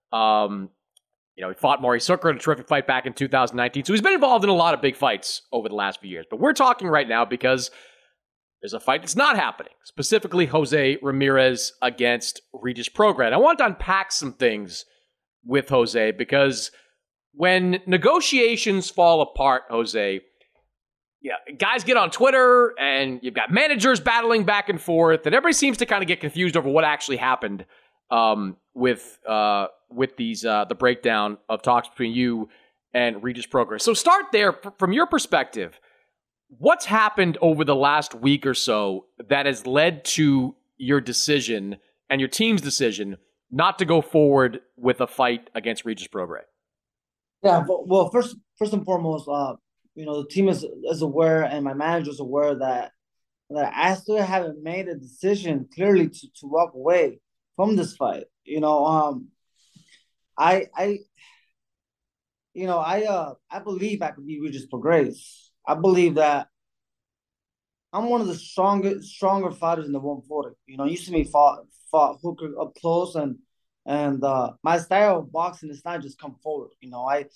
Um, you know, he fought Maurice Hooker in a terrific fight back in two thousand nineteen. So he's been involved in a lot of big fights over the last few years. But we're talking right now because there's a fight that's not happening, specifically Jose Ramirez against Regis Prograis. I want to unpack some things with Jose because when negotiations fall apart, Jose, yeah, guys get on Twitter and you've got managers battling back and forth, and everybody seems to kind of get confused over what actually happened um, with uh, with these uh, the breakdown of talks between you and Regis Prograis. So start there from your perspective. What's happened over the last week or so that has led to your decision and your team's decision not to go forward with a fight against Regis Prograis? Yeah, well, first, first and foremost, uh, you know, the team is is aware, and my manager is aware that that I still haven't made a decision clearly to, to walk away from this fight. You know, um, I I, you know, I uh I believe I could beat Regis Prograis. I believe that I'm one of the stronger stronger fighters in the one forty. You know, you see me fought fought Hooker up close, and and uh, my style of boxing is not just come forward. You know, I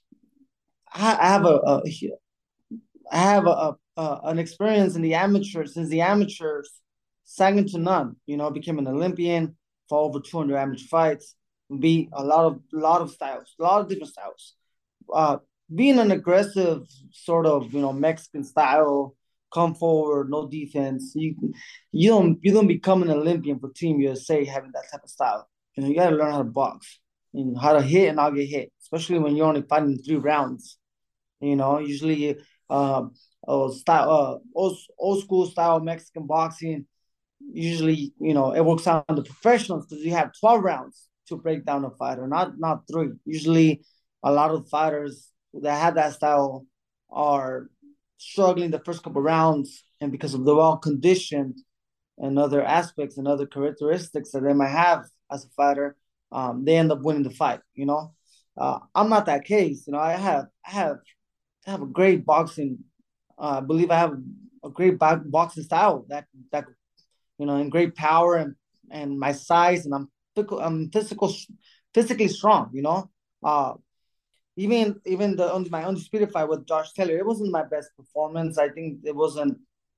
I have a, a I have a, a, a an experience in the amateurs since the amateurs second to none. You know, became an Olympian, fought over two hundred amateur fights, beat a lot of lot of styles, a lot of different styles. Uh, being an aggressive sort of, you know, Mexican style, come forward, no defense, you you don't you don't become an Olympian for Team U S A having that type of style. You know, you got to learn how to box, you know, how to hit and not get hit, especially when you're only fighting three rounds. You know, usually uh, uh style uh old, old school style Mexican boxing, usually, you know, it works out on the professionals because you have twelve rounds to break down a fighter, not not three. Usually a lot of fighters that have that style are struggling the first couple rounds, and because of the well conditioned and other aspects and other characteristics that they might have as a fighter, um, they end up winning the fight. You know, uh, I'm not that case. You know, I have I have I have a great boxing. Uh, I believe I have a great bo- boxing style that that you know, and great power and and my size, and I'm I'm physical physically strong. You know, uh, even even the my undisputed fight with Josh Taylor, it wasn't my best performance. I think it wasn't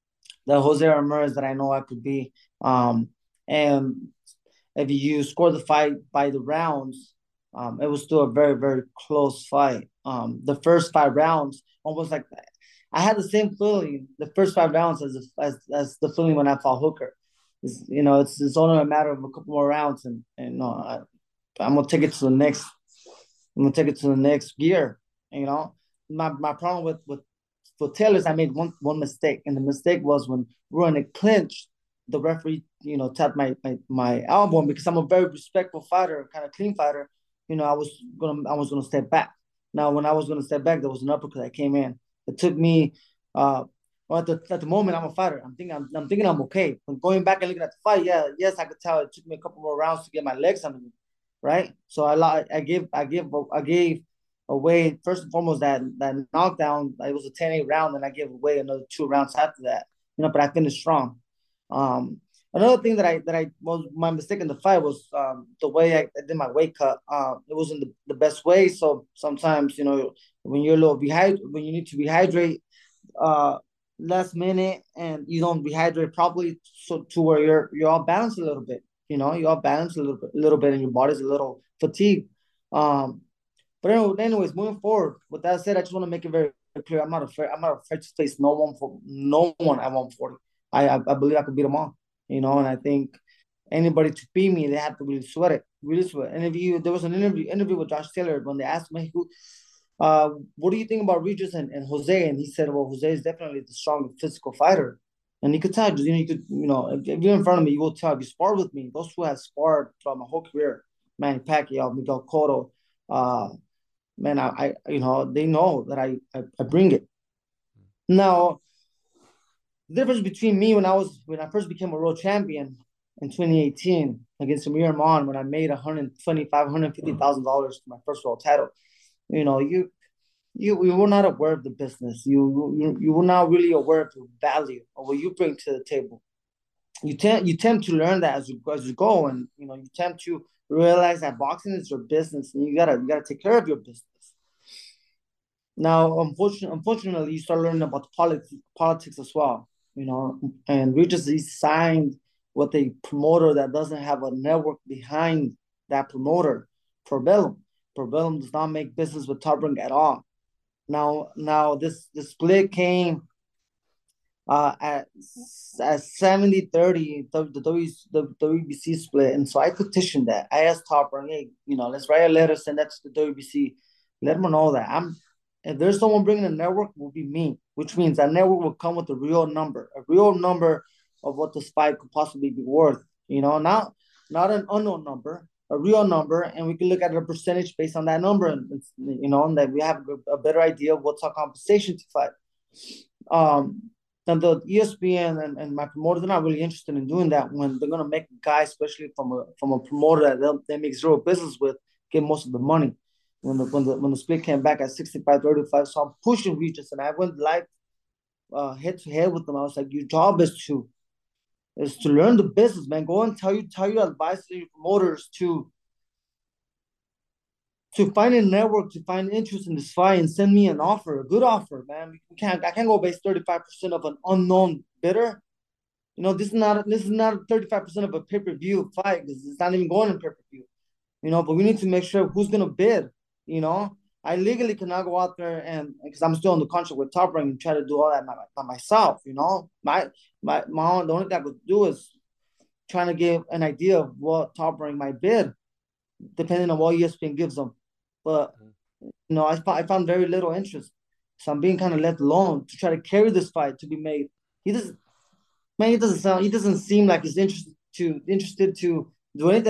the Jose Ramirez that I know I could be. Um, and if you score the fight by the rounds, um, it was still a very, very close fight. Um, the first five rounds, almost like I had the same feeling the first five rounds as as, as the feeling when I fought Hooker. It's, you know, it's it's only a matter of a couple more rounds, and and uh, I, I'm gonna take it to the next. I'm gonna take it to the next gear. You know, my my problem with with for Taylor's, I made one one mistake, and the mistake was when we were in a clinch, the referee, you know, tapped my my my elbow, and because I'm a very respectful fighter, kind of clean fighter. You know, I was gonna I was gonna step back. Now, when I was gonna step back, there was an uppercut that came in. It took me. Uh, well, at the at the moment, I'm a fighter. I'm thinking I'm, I'm thinking I'm okay. But going back and looking at the fight, yeah, yes, I could tell it took me a couple more rounds to get my legs under me, right? So I I gave I gave I gave away first and foremost that that knockdown. It was a ten eight round, and I gave away another two rounds after that. You know, but I finished strong. Um, another thing that I that I was my mistake in the fight was um, the way I, I did my weight cut. Uh, it wasn't the, the best way. So sometimes, you know, when you're a little rehydrate, when you need to rehydrate, uh, last minute, and you don't rehydrate properly, so to where you're you're all balanced a little bit. You know, you're all balanced a little bit, a little bit, and your body's a little fatigued. Um, but anyway, anyways, moving forward. With that said, I just want to make it very clear. I'm not afraid. I'm not afraid to face no one for no one at one forty. I, I I believe I could beat them all. You know, and I think anybody to beat me, they have to really sweat it, really sweat. And if you, there was an interview interview with Josh Taylor when they asked me who, uh, what do you think about Regis and, and Jose? And he said, well, Jose is definitely the strong physical fighter. And you could tell, you know, you could, you know, if, if you're in front of me, you will tell. If you spar with me, those who have sparred throughout my whole career, Manny Pacquiao, Miguel Cotto, uh, man, I, I, you know, they know that I, I, I bring it. Now, the difference between me when I was when I first became a world champion in twenty eighteen against Amir Rahman, when I made one hundred twenty-five thousand, one hundred fifty thousand dollars for my first world title, you know, you you you were not aware of the business. You you you were not really aware of the value of what you bring to the table. You tend you tend to learn that as you as you go, and you know you tend to realize that boxing is your business, and you gotta you gotta take care of your business. Now, unfortunately, unfortunately, you start learning about politics politics as well. You know, and Regis he signed with a promoter that doesn't have a network behind that promoter, Probellum. Probellum does not make business with Top Rank at all. Now, now this the split came uh, at at seventy thirty, the, the, the W B C split, and so I petitioned that. I asked Top Rank, hey, you know, let's write a letter, send that to the W B C, let them know that I'm. If there's someone bringing a network, it will be me, which means that network will come with a real number, a real number of what the fight could possibly be worth. You know, not not an unknown number, a real number, and we can look at a percentage based on that number, and you know, and that we have a better idea of what's our compensation to fight. Um, and the E S P N and, and my promoter, they're not really interested in doing that when they're gonna make a guy, especially from a from a promoter that they make zero business with, get most of the money. When the when the when the split came back at sixty-five thirty-five, so I'm pushing Regis, and I went live uh, head to head with them. I was like, your job is to is to learn the business, man. Go and tell you tell your advisors, your promoters to to find a network, to find interest in this fight, and send me an offer, a good offer, man. We can't I can't go base thirty-five percent of an unknown bidder. You know, this is not this is not thirty-five percent of a pay-per-view fight because it's not even going in pay-per-view. You know, but we need to make sure who's gonna bid. You know, I legally cannot go out there and because I'm still on the contract with Top Rank and try to do all that by, by myself. You know, my my my own, the only thing I could do is trying to give an idea of what Top Rank might bid, depending on what E S P N gives them. But you know, I found I found very little interest, so I'm being kind of left alone to try to carry this fight to be made. He doesn't, man. He doesn't sound. He doesn't seem like he's interested to interested to do anything about it.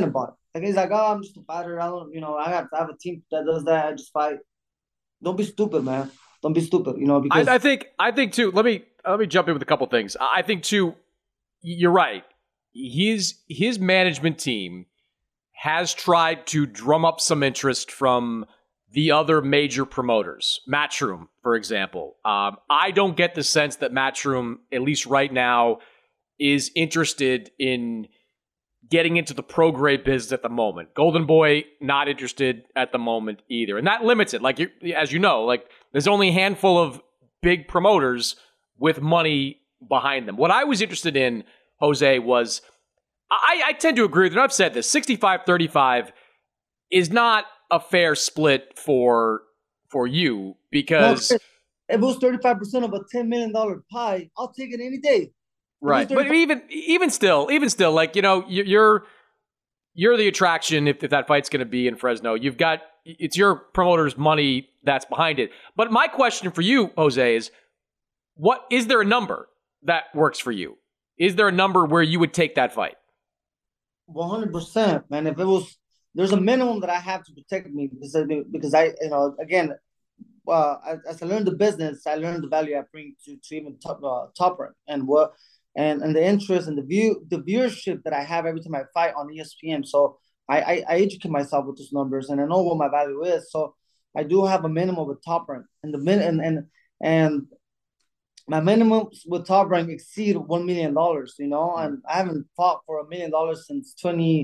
Like he's like, oh, I'm just a fighter. I don't, you know, I have to have a team that does that. I just fight. Don't be stupid, man. Don't be stupid. You know, because I, I think I think too. Let me let me jump in with a couple things. I think too. You're right. His his management team has tried to drum up some interest from the other major promoters. Matchroom, for example. Um, I don't get the sense that Matchroom, at least right now, is interested in getting into the pro grade business at the moment. Golden Boy, not interested at the moment either. And that limits it. Like, you, as you know, like there's only a handful of big promoters with money behind them. What I was interested in, Jose, was, I, I tend to agree with you. I've said this, sixty-five thirty-five is not a fair split for for you because... If it was thirty-five percent of a ten million dollars pie, I'll take it any day. Right, but even even still, even still, like, you know, you're you're the attraction if, if that fight's going to be in Fresno. You've got, it's your promoter's money that's behind it. But my question for you, Jose, is what is there a number that works for you? Is there a number where you would take that fight? one hundred percent, man. If it was, there's a minimum that I have to protect me because I, because I, you know, again, uh, as I learned the business, I learned the value I bring to to even top uh, top rank and what. And and the interest and the view the viewership that I have every time I fight on E S P N. So I, I, I educate myself with those numbers and I know what my value is. So I do have a minimum with top rank. And the min and and and my minimum with top rank exceed one million dollars, you know, and I haven't fought for a million dollars since twenty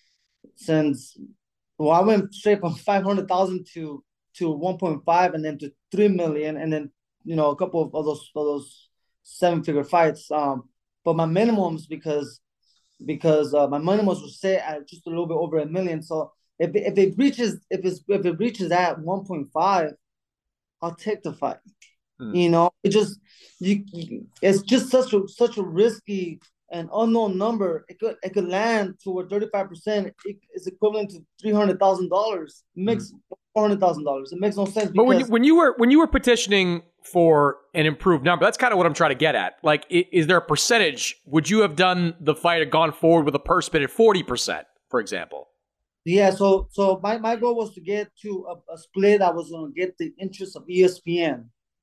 since well, I went straight from five hundred thousand to to one point five and then to three million and then, you know, a couple of those of those seven figure fights. Um But my minimums, because because uh, my minimums were set at just a little bit over a million. So if if it reaches if it's if it reaches that one point five, I'll take the fight. Mm. You know, it just you, you it's just such a such a risky and unknown number. It could it could land toward thirty five percent. It is equivalent to three hundred thousand dollars. It makes mm. four hundred thousand dollars. It makes no sense. But when you, when you were when you were petitioning for an improved number, that's kind of what I'm trying to get at. Like, is there a percentage? Would you have done the fight or gone forward with a purse bid at forty percent, for example? Yeah. So so my, my goal was to get to a, a split that was going to get the interest of E S P N.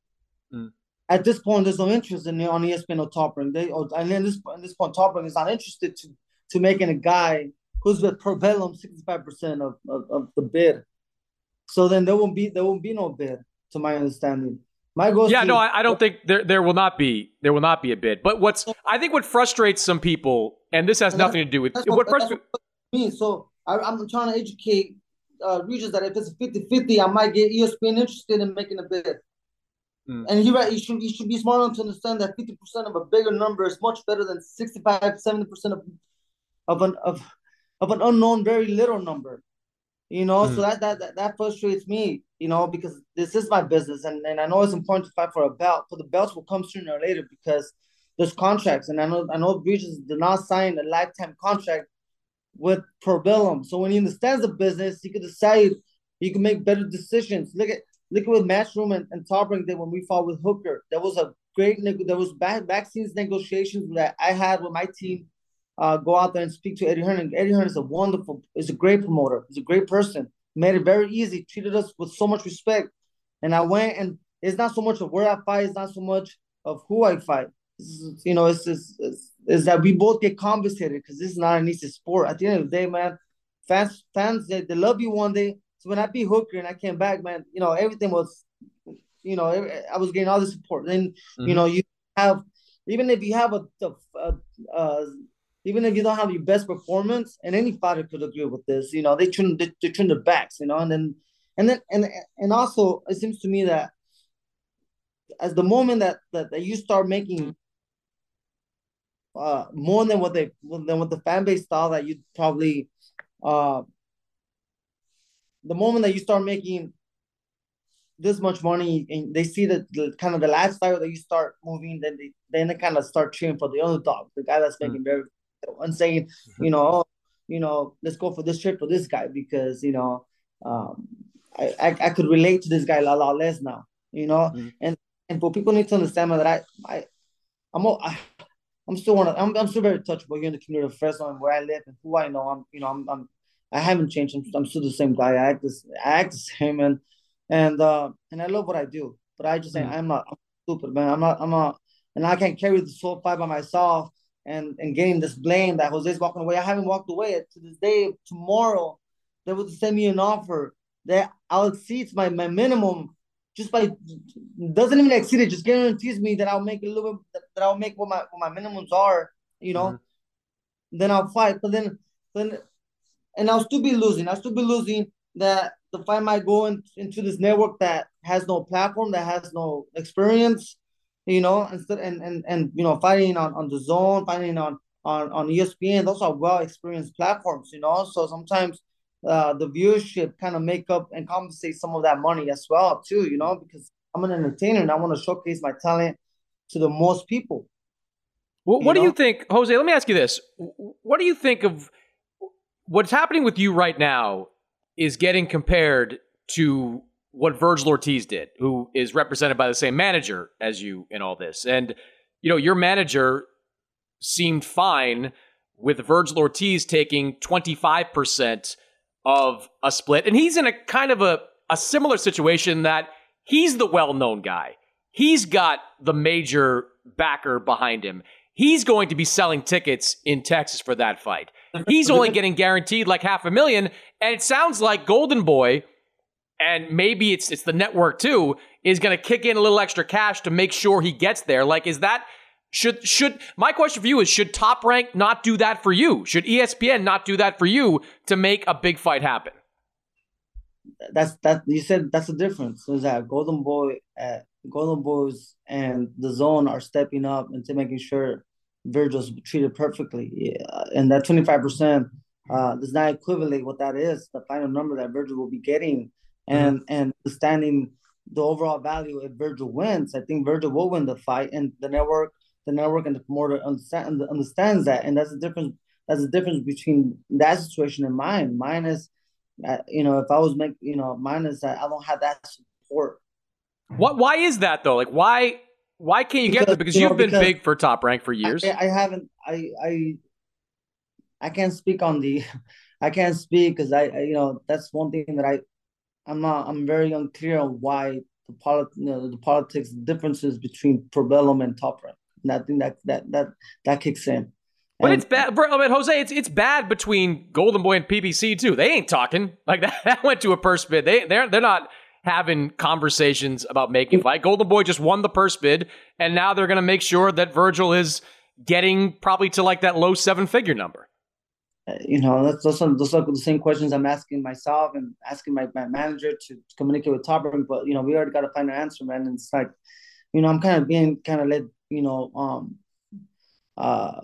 Mm. At this point, there's no interest in on E S P N or Top Rank. They or, and then this at this point, Top Rank is not interested to to making a guy who's with Probellum sixty-five percent of, of of the bid. So then there won't be there won't be no bid, to my understanding. My goal yeah, to, no, I, I don't think there there will not be there will not be a bid. But what's I think what frustrates some people, and this has nothing to do with what frustrates me. So I, I'm trying to educate uh, regions that if it's a fifty-fifty, I might get E S P N interested in making a bid. Mm. And he right, he should he should be smart enough to understand that fifty percent of a bigger number is much better than sixty-five, seventy percent of of an of of an unknown, very little number. You know, mm. so that, that that that frustrates me, you know, because this is my business, and, and I know it's important to fight for a belt, but the belts will come sooner or later because there's contracts, and I know I know Regis did not sign a lifetime contract with Probellum. So when he understands the business, he could decide, he can make better decisions. Look at look at what Matchroom and, and Top Rank did when we fought with Hooker. There was a great there was back back scenes negotiations that I had with my team. Uh, go out there and speak to Eddie Hearn. Eddie Hearn is a wonderful, is a great promoter. He's a great person. Made it very easy. Treated us with so much respect. And I went, and it's not so much of where I fight. It's not so much of who I fight. Is, you know, it's just it's, it's that we both get compensated because this is not an easy sport. At the end of the day, man, fans fans they, they love you one day. So when I beat Hooker and I came back, man, you know, everything was, you know, I was getting all the support. Then mm-hmm. you know, you have even if you have a, a, a, a even if you don't have your best performance, and any fighter could agree with this, you know, they turn they, they turn their backs, you know, and then and then and and also it seems to me that as the moment that that, that you start making uh more than what they than what the fan base thought that you probably uh the moment that you start making this much money and they see that the kind of the lifestyle that you start moving, then they then they kind of start cheering for the underdog, the guy that's making mm. very and saying, you know, oh, you know, let's go for this trip for this guy because, you know, um, I, I I could relate to this guy a lot less now, you know, mm-hmm. and and but people need to understand that I I I'm I, I'm still one of I'm I'm still very touchable here in the community of Fresno and where I live and who I know. I'm you know I'm I'm I haven't changed. I'm, I'm still the same guy. I act this, I act the same, and and uh, and I love what I do. But I just say Mm. I'm not I'm stupid, man. I'm not. I'm not, and I can't carry this whole fight by myself and and getting this blame that Jose's walking away. I haven't walked away to this day. Tomorrow, they would send me an offer that I'll exceed my my minimum. Just by doesn't even exceed it, just guarantees me that I'll make a little bit, that, that I'll make what my what my minimums are, you know. Mm-hmm. Then I'll fight, but then then and I'll still be losing. I'll still be losing. That the fight might go in, into this network that has no platform, that has no experience, you know. Instead and and and you know, fighting on on the zone, fighting on on on E S P N. Those are well experienced platforms, you know. So sometimes uh, the viewership kind of make up and compensate some of that money as well too, you know, because I'm an entertainer and I want to showcase my talent to the most people. Well, what know? do you think, Jose? Let me ask you this: what do you think of what's happening with you right now? Is getting compared to what Vergil Ortiz did, who is represented by the same manager as you in all this, and you know your manager seemed fine with Vergil Ortiz taking twenty-five percent of a split. And he's in a kind of a, a similar situation that he's the well-known guy. He's got the major backer behind him. He's going to be selling tickets in Texas for that fight. He's only getting guaranteed like half a million. And it sounds like Golden Boy, and maybe it's it's the network too, is going to kick in a little extra cash to make sure he gets there. Like, is that, should, should, my question for you is, should Top Rank not do that for you? Should E S P N not do that for you to make a big fight happen? That's, that, you said that's the difference. Is that Golden Boy, uh, Golden Boys and the Zone are stepping up into making sure Vergil's treated perfectly. Yeah. And that twenty-five percent uh, does not equivalent what that is, the final number that Vergil will be getting. And, mm-hmm. and standing the overall value if Vergil wins, I think Vergil will win the fight, and the network, the network and the promoter understand, understands that. And that's the difference. That's the difference between that situation and mine. Mine is, uh, you know, if I was make, you know, mine is that I don't have that support. What? Why is that though? Like, why? Why can't you because, get there? Because you you've know, been big for Top Rank for years. I, I haven't. I I I can't speak on the. I can't speak because I, I, you know, that's one thing that I. I'm not. I'm very unclear on why the polit, you know, the politics differences between Probellum and Top Rank. And I think that that that that kicks in. But and, it's bad, bro. I mean, Jose, it's it's bad between Golden Boy and P B C too. They ain't talking like that. That went to a purse bid. They they're they're not having conversations about making a fight. Golden Boy just won the purse bid, and now they're going to make sure that Vergil is getting probably to like that low seven figure number. Uh, you know, that's those are, those are the same questions I'm asking myself and asking my, my manager to communicate with Top Rank. But you know, we already got to find an answer, man. And it's like, you know, I'm kind of being kind of led, you know, um, uh.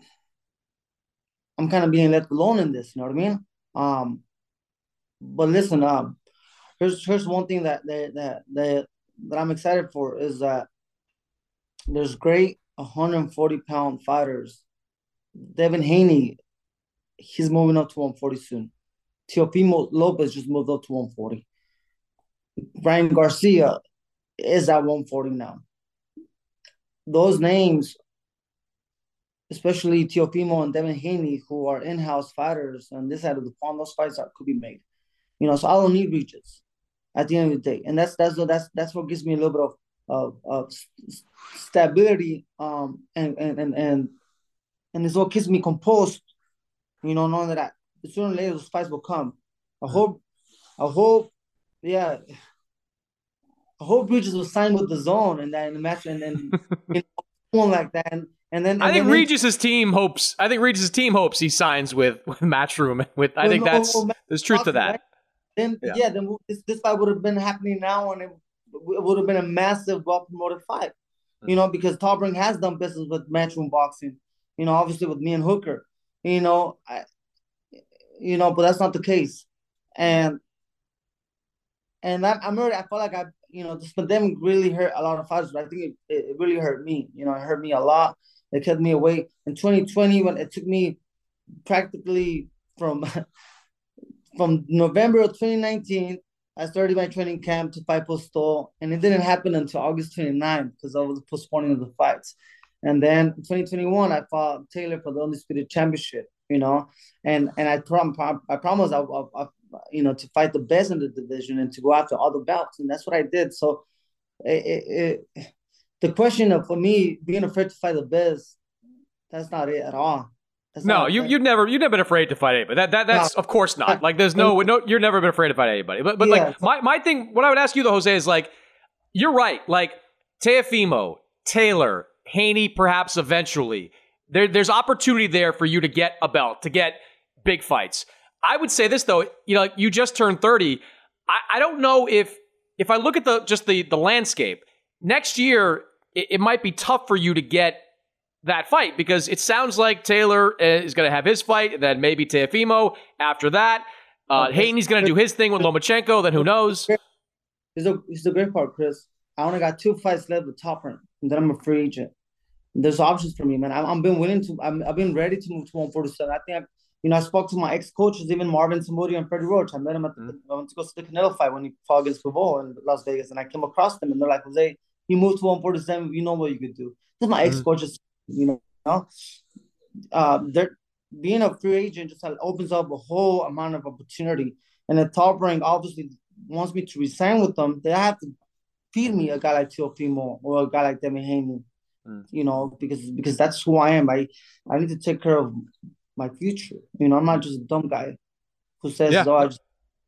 I'm kind of being left alone in this, you know what I mean? Um, but listen, um, here's here's one thing that that that that, that I'm excited for is that there's great one hundred forty pound fighters. Devin Haney, he's moving up to one forty soon. Teofimo Lopez just moved up to one forty. Brian Garcia is at one forty now. Those names, especially Teofimo and Devin Haney, who are in-house fighters on this side of the pond, those fights are, could be made. You know, so I don't need reaches at the end of the day. And that's that's that's that's what gives me a little bit of of, of stability, um, and, and and and and it's what keeps me composed, you know, knowing that I, sooner or later those fights will come. I hope, I hope, yeah, I hope Bridges will sign with the Zone and then the match and then you know, one like that. And, And then, and I think then Regis's team hopes. I think Regis's team hopes he signs with, with Matchroom. With I think that's there's truth to that. Right? Then yeah, yeah then this, this fight would have been happening now, and it, it would have been a massive, well promoted fight. Mm-hmm. You know, because Top Rank has done business with Matchroom Boxing. You know, obviously with me and Hooker. You know, I, you know, but that's not the case. And and that, I'm already. I felt like I, you know, this pandemic really hurt a lot of fighters, but I think it, it really hurt me. You know, it hurt me a lot. It kept me away. In twenty twenty, when it took me practically from from November of twenty nineteen, I started my training camp to fight Postol, and it didn't happen until August twenty-ninth because I was postponing of the fights. And then in twenty twenty-one, I fought Taylor for the Undisputed Championship. you know, and and I prom I promise I, I, I you know to fight the best in the division and to go after all the belts, and that's what I did. So it, it, the question of for me being afraid to fight the best, that's not it at all. That's no, not, you you never you've never been afraid to fight anybody. That that that's no. of course not. Like there's no no you're never been afraid to fight anybody. But but Yeah. like my my thing, what I would ask you though, Jose, is like you're right. Like Teofimo, Taylor, Haney, perhaps eventually. There there's opportunity there for you to get a belt, to get big fights. I would say this though, you know, like you just turned thirty. I, I don't know if if I look at the just the the landscape next year, it, it might be tough for you to get that fight because it sounds like Taylor is going to have his fight, and then maybe Teofimo after that. Uh, Haney's going to do his thing with Lomachenko. Then who knows? It's the it's the great part, Chris. I only got two fights left with Top Rank, and then I'm a free agent. There's options for me, man. I'm, I'm been willing to. I'm, I've been ready to move to one forty-seven. I think, I, you know, I spoke to my ex coaches, even Marvin Samudi and Freddie Roach. I met him at the, mm-hmm. I went to go see the Canelo fight when he fought against Pavol in Las Vegas, and I came across them, and they're like, Jose, you moved to one forty-seven. You know what you could do. This is my mm-hmm. ex coaches. You know, uh, they're being a free agent just opens up a whole amount of opportunity. And the Top Rank obviously wants me to resign with them. They have to feed me a guy like Teofimo or a guy like Demi Haney, mm. you know, because because that's who I am. I I need to take care of my future. You know, I'm not just a dumb guy who says, yeah. "Oh, I just."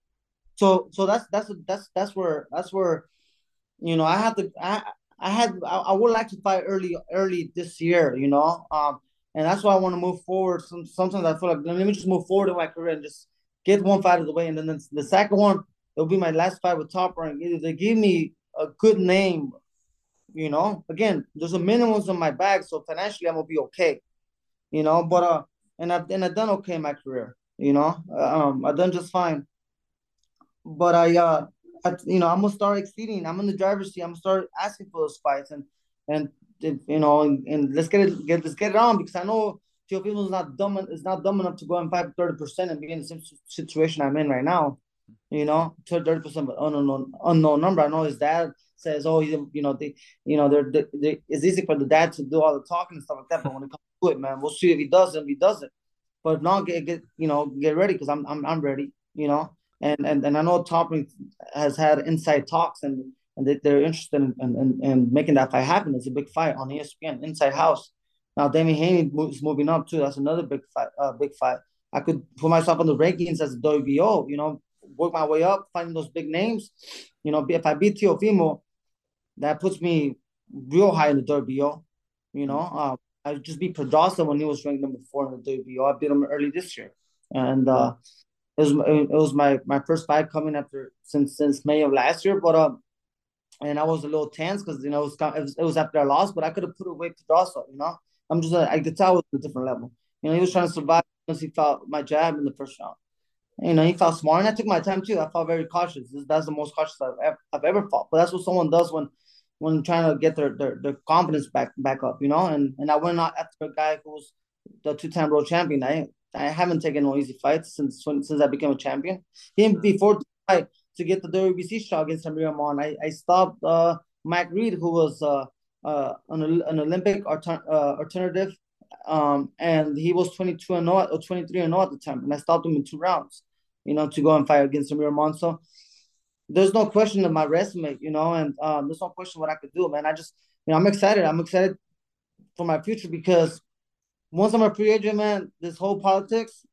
So so that's that's that's that's where that's where, you know, I have to I. I had I, I would like to fight early early this year, you know, um, and that's why I want to move forward. Some, sometimes I feel like let me just move forward in my career and just get one fight out of the way, and then the, the second one it'll be my last fight with Top Rank. Either they give me a good name, you know. Again, there's a minimums in my bag, so financially I'm gonna be okay, you know. But uh, and I've and I've done okay in my career, you know. Um, I've done just fine. But I uh. You know, I'm gonna start exceeding. I'm in the driver's seat. I'm gonna start asking for those fights, and and you know, and, and let's get it, get let's get it on because I know Teofimo is not dumb. Is not dumb enough to go and fight thirty percent and be in the same situation I'm in right now. You know, thirty percent, but unknown unknown number. I know his dad says, oh, he's, you know, they, you know, they're, they, they, it's easy for the dad to do all the talking and stuff like that. But when it comes to it, man, we'll see if he does it. If he doesn't, but now get get you know get ready because I'm I'm I'm ready. You know. And, and and I know Top Rank has had inside talks and, and they, they're interested in, in, in making that fight happen. It's a big fight on E S P N, Inside House. Now, Demi Haney is moving up, too. That's another big fight. Uh, big fight. I could put myself on the rankings as a W B O, you know, work my way up, finding those big names. You know, if I beat Teofimo, that puts me real high in the W B O. You know, uh, I would just beat Pedraza when he was ranked number four in the W B O. I beat him early this year. And, uh, It was it was my, my first fight coming after since since May of last year, but um, and I was a little tense because you know it was, it was it was after I lost, but I could have put away Pedraza. You know, I'm just I could tell it was a different level. You know, he was trying to survive because he felt my jab in the first round. You know, he felt smart, and I took my time too. I felt very cautious. That's the most cautious I've ever, I've ever fought. But that's what someone does when when trying to get their their, their confidence back back up. You know, and and I went out after a guy who was the two time world champion. I. I haven't taken no easy fights since since I became a champion. Even before the fight to get the W B C shot against Amir Rahman, I, I stopped uh, Mike Reed, who was uh, uh, an, an Olympic alter, uh, alternative, um, and he was twenty-two and zero or twenty-three and zero at the time, and I stopped him in two rounds, you know, to go and fight against Amir Rahman. So there's no question of my resume, you know, and um, there's no question what I could do, man. I just, you know, I'm excited. I'm excited for my future because. Once I'm a free agent, man, this whole politics,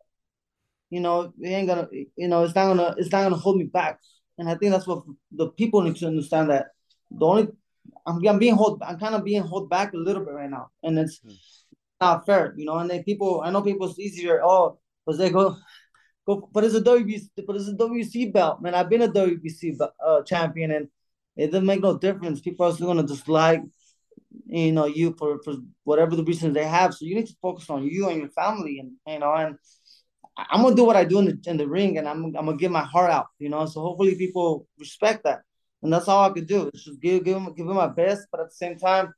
you know, it ain't gonna, you know, it's not gonna, it's not gonna hold me back. And I think that's what the people need to understand that the only, I'm, I'm being hold, I'm kind of being held back a little bit right now, and it's mm. not fair, you know. And then people, I know people, it's easier. Oh, but they go, go, but it's a W B C, but it's a W B C belt, man. I've been a W B C uh, champion, and it doesn't make no difference. People are still gonna dislike. You know, you for, for whatever the reasons they have. So you need to focus on you and your family, and you know, and I'm gonna do what I do in the in the ring, and I'm I'm gonna give my heart out, you know. So hopefully people respect that, and that's all I could do. It's just give give them, give them my best, but at the same time,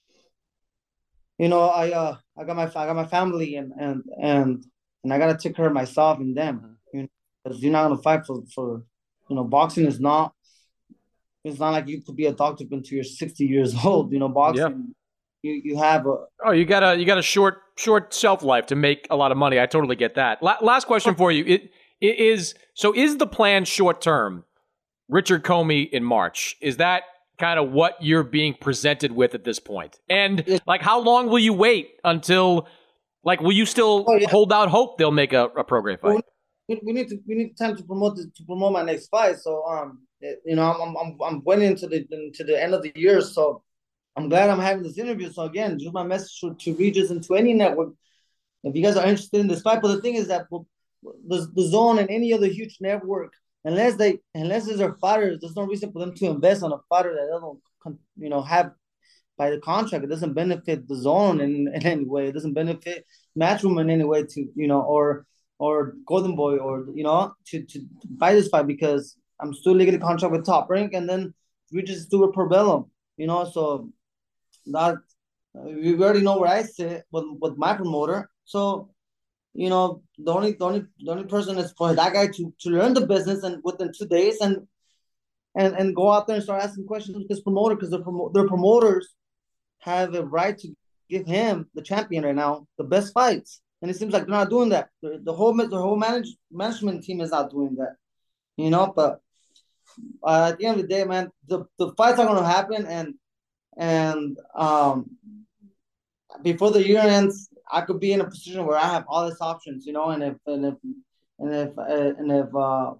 you know, I uh I got my I got my family, and and and and I gotta take care of myself and them, you know, because you're not gonna fight for for you know, boxing is not. It's not like you could be a doctor until you're sixty years old. You know, boxing, you you have a oh you got a you got a short short shelf life to make a lot of money. I totally get that. La- last question for you: it, it is so is the plan short term? Richard Comey in March, is that kind of what you're being presented with at this point? And like, how long will you wait until? Like, will you still oh, yeah. hold out hope they'll make a, a pro grade fight? Well, we, we need to we need time to promote the, to promote my next fight. So um, you know, I'm I'm I'm waiting into the to the end of the year. So I'm glad I'm having this interview. So again, just my message to, to Regis and to any network. If you guys are interested in this fight, but the thing is that the the Zone and any other huge network, unless they unless these are fighters, there's no reason for them to invest on a fighter that they don't you know have. By the contract, it doesn't benefit the Zone in, in any way. It doesn't benefit Matchroom in any way to, you know, or or Golden Boy or, you know, to, to buy this fight because I'm still legally contract with Top Rank and then we just do it per bellum, you know, so that we already know where I sit with, with my promoter. So, you know, the only the only the only person is for that guy to, to learn the business and within two days and and and go out there and start asking questions with this promoter because their promo- their promoters have a right to give him, the champion right now, the best fights. And it seems like they're not doing that. The, the whole the whole manage, management team is not doing that. You know, but uh, at the end of the day, man, the, the fights are going to happen. And and um, before the year ends, I could be in a position where I have all these options, you know, and if and if and if uh, and if uh,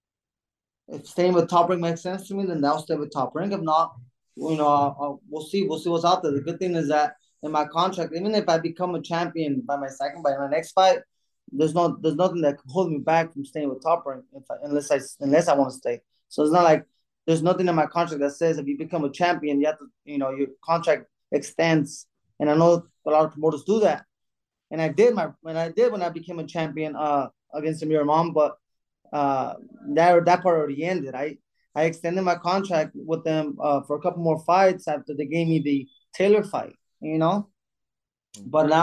if staying with Top Rank makes sense to me, then I'll stay with Top Rank. If not, you know, I'll, I'll, we'll see. We'll see what's out there. The good thing is that in my contract, even if I become a champion by my second, by my next fight, there's no, there's nothing that can hold me back from staying with Top Rank if I, unless I, unless I want to stay. So it's not like there's nothing in my contract that says if you become a champion, you have to, you know, your contract extends. And I know a lot of promoters do that. And I did my, when I did when I became a champion uh, against Amir Imam, but uh, that that part already ended. I. I extended my contract with them uh, for a couple more fights after they gave me the Taylor fight, you know. But now,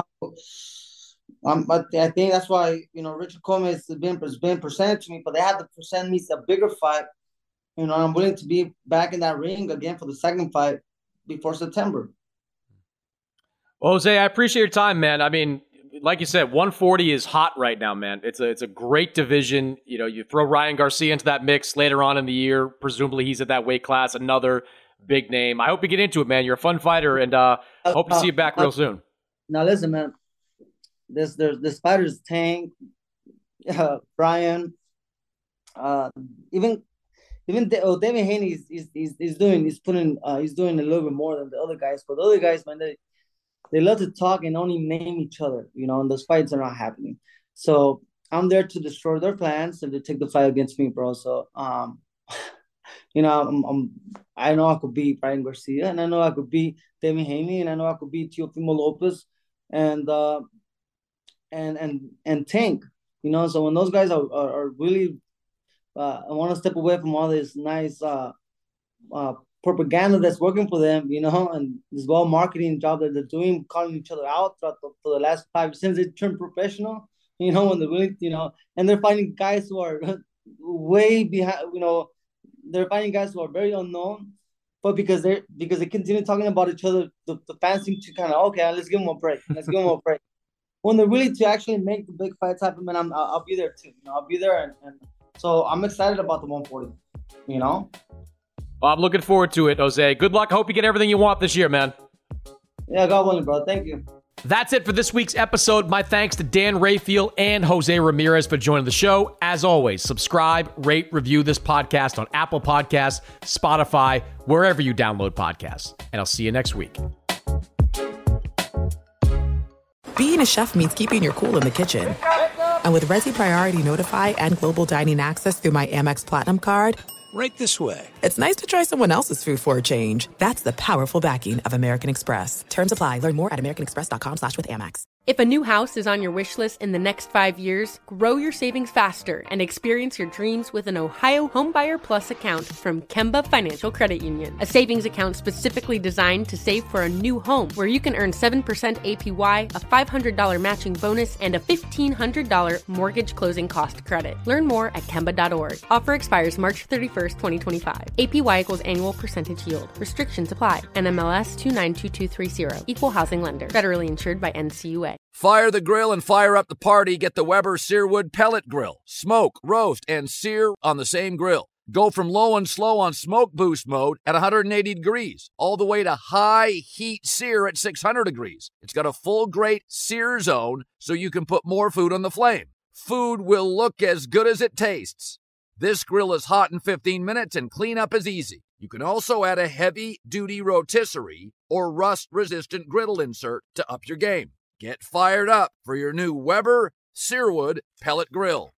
um, but I think that's why you know Richard Comey has been has been presented to me, but they have to present me a bigger fight. You know, I'm willing to be back in that ring again for the second fight before September. Well, Jose, I appreciate your time, man. I mean, like you said, one forty is hot right now, man. It's a it's a great division. You know, you throw Ryan Garcia into that mix later on in the year. Presumably, he's at that weight class. Another big name. I hope you get into it, man. You're a fun fighter, and uh, uh hope to uh, see you back uh, real soon. Now, listen, man. This there's this fighters Tank, uh, Brian, uh, even even De- oh, David Haney is he's, he's, he's doing he's putting uh, he's doing a little bit more than the other guys. But the other guys, man, they. They love to talk and only name each other, you know, and those fights are not happening. So I'm there to destroy their plans and to take the fight against me, bro. So, um, you know, I'm, I'm, I know I could beat Brian Garcia, and I know I could beat David Haney, and I know I could beat Teofimo Lopez, and uh, and and and Tank, you know. So when those guys are are, are really, uh, I want to step away from all this nice uh, uh, propaganda that's working for them, you know, and this well marketing job that they're doing, calling each other out throughout the, for the last five since they turned professional, you know, when they're really, you know, and they're finding guys who are way behind, you know, they're finding guys who are very unknown, but because they because they continue talking about each other, the, the fans seem to kind of okay, let's give them a break, let's give them a break. When they're really to actually make the big fights happen, man, I'm, I'll, I'll be there too, you know, I'll be there, and, and so I'm excited about the one forty, you know. Well, I'm looking forward to it, Jose. Good luck. I hope you get everything you want this year, man. Yeah, God willing, bro. Thank you. That's it for this week's episode. My thanks to Dan Rayfield and Jose Ramirez for joining the show. As always, subscribe, rate, review this podcast on Apple Podcasts, Spotify, wherever you download podcasts. And I'll see you next week. Being a chef means keeping your cool in the kitchen. And with Resi Priority Notify and Global Dining Access through my Amex Platinum card, right this way. It's nice to try someone else's food for a change. That's the powerful backing of American Express. Terms apply. Learn more at americanexpress.com slash with Amex. If a new house is on your wish list in the next five years, grow your savings faster and experience your dreams with an Ohio Homebuyer Plus account from Kemba Financial Credit Union. A savings account specifically designed to save for a new home, where you can earn seven percent A P Y, a five hundred dollars matching bonus, and a fifteen hundred dollars mortgage closing cost credit. Learn more at Kemba dot org. Offer expires March thirty-first, twenty twenty-five. A P Y equals annual percentage yield. Restrictions apply. N M L S two nine two two three zero. Equal housing lender. Federally insured by N C U A. Fire the grill and fire up the party. Get the Weber Searwood Pellet Grill. Smoke, roast, and sear on the same grill. Go from low and slow on smoke boost mode at one hundred eighty degrees, all the way to high heat sear at six hundred degrees. It's got a full grate sear zone, so you can put more food on the flame. Food will look as good as it tastes. This grill is hot in fifteen minutes and cleanup is easy. You can also add a heavy-duty rotisserie or rust-resistant griddle insert to up your game. Get fired up for your new Weber Searwood Pellet Grill.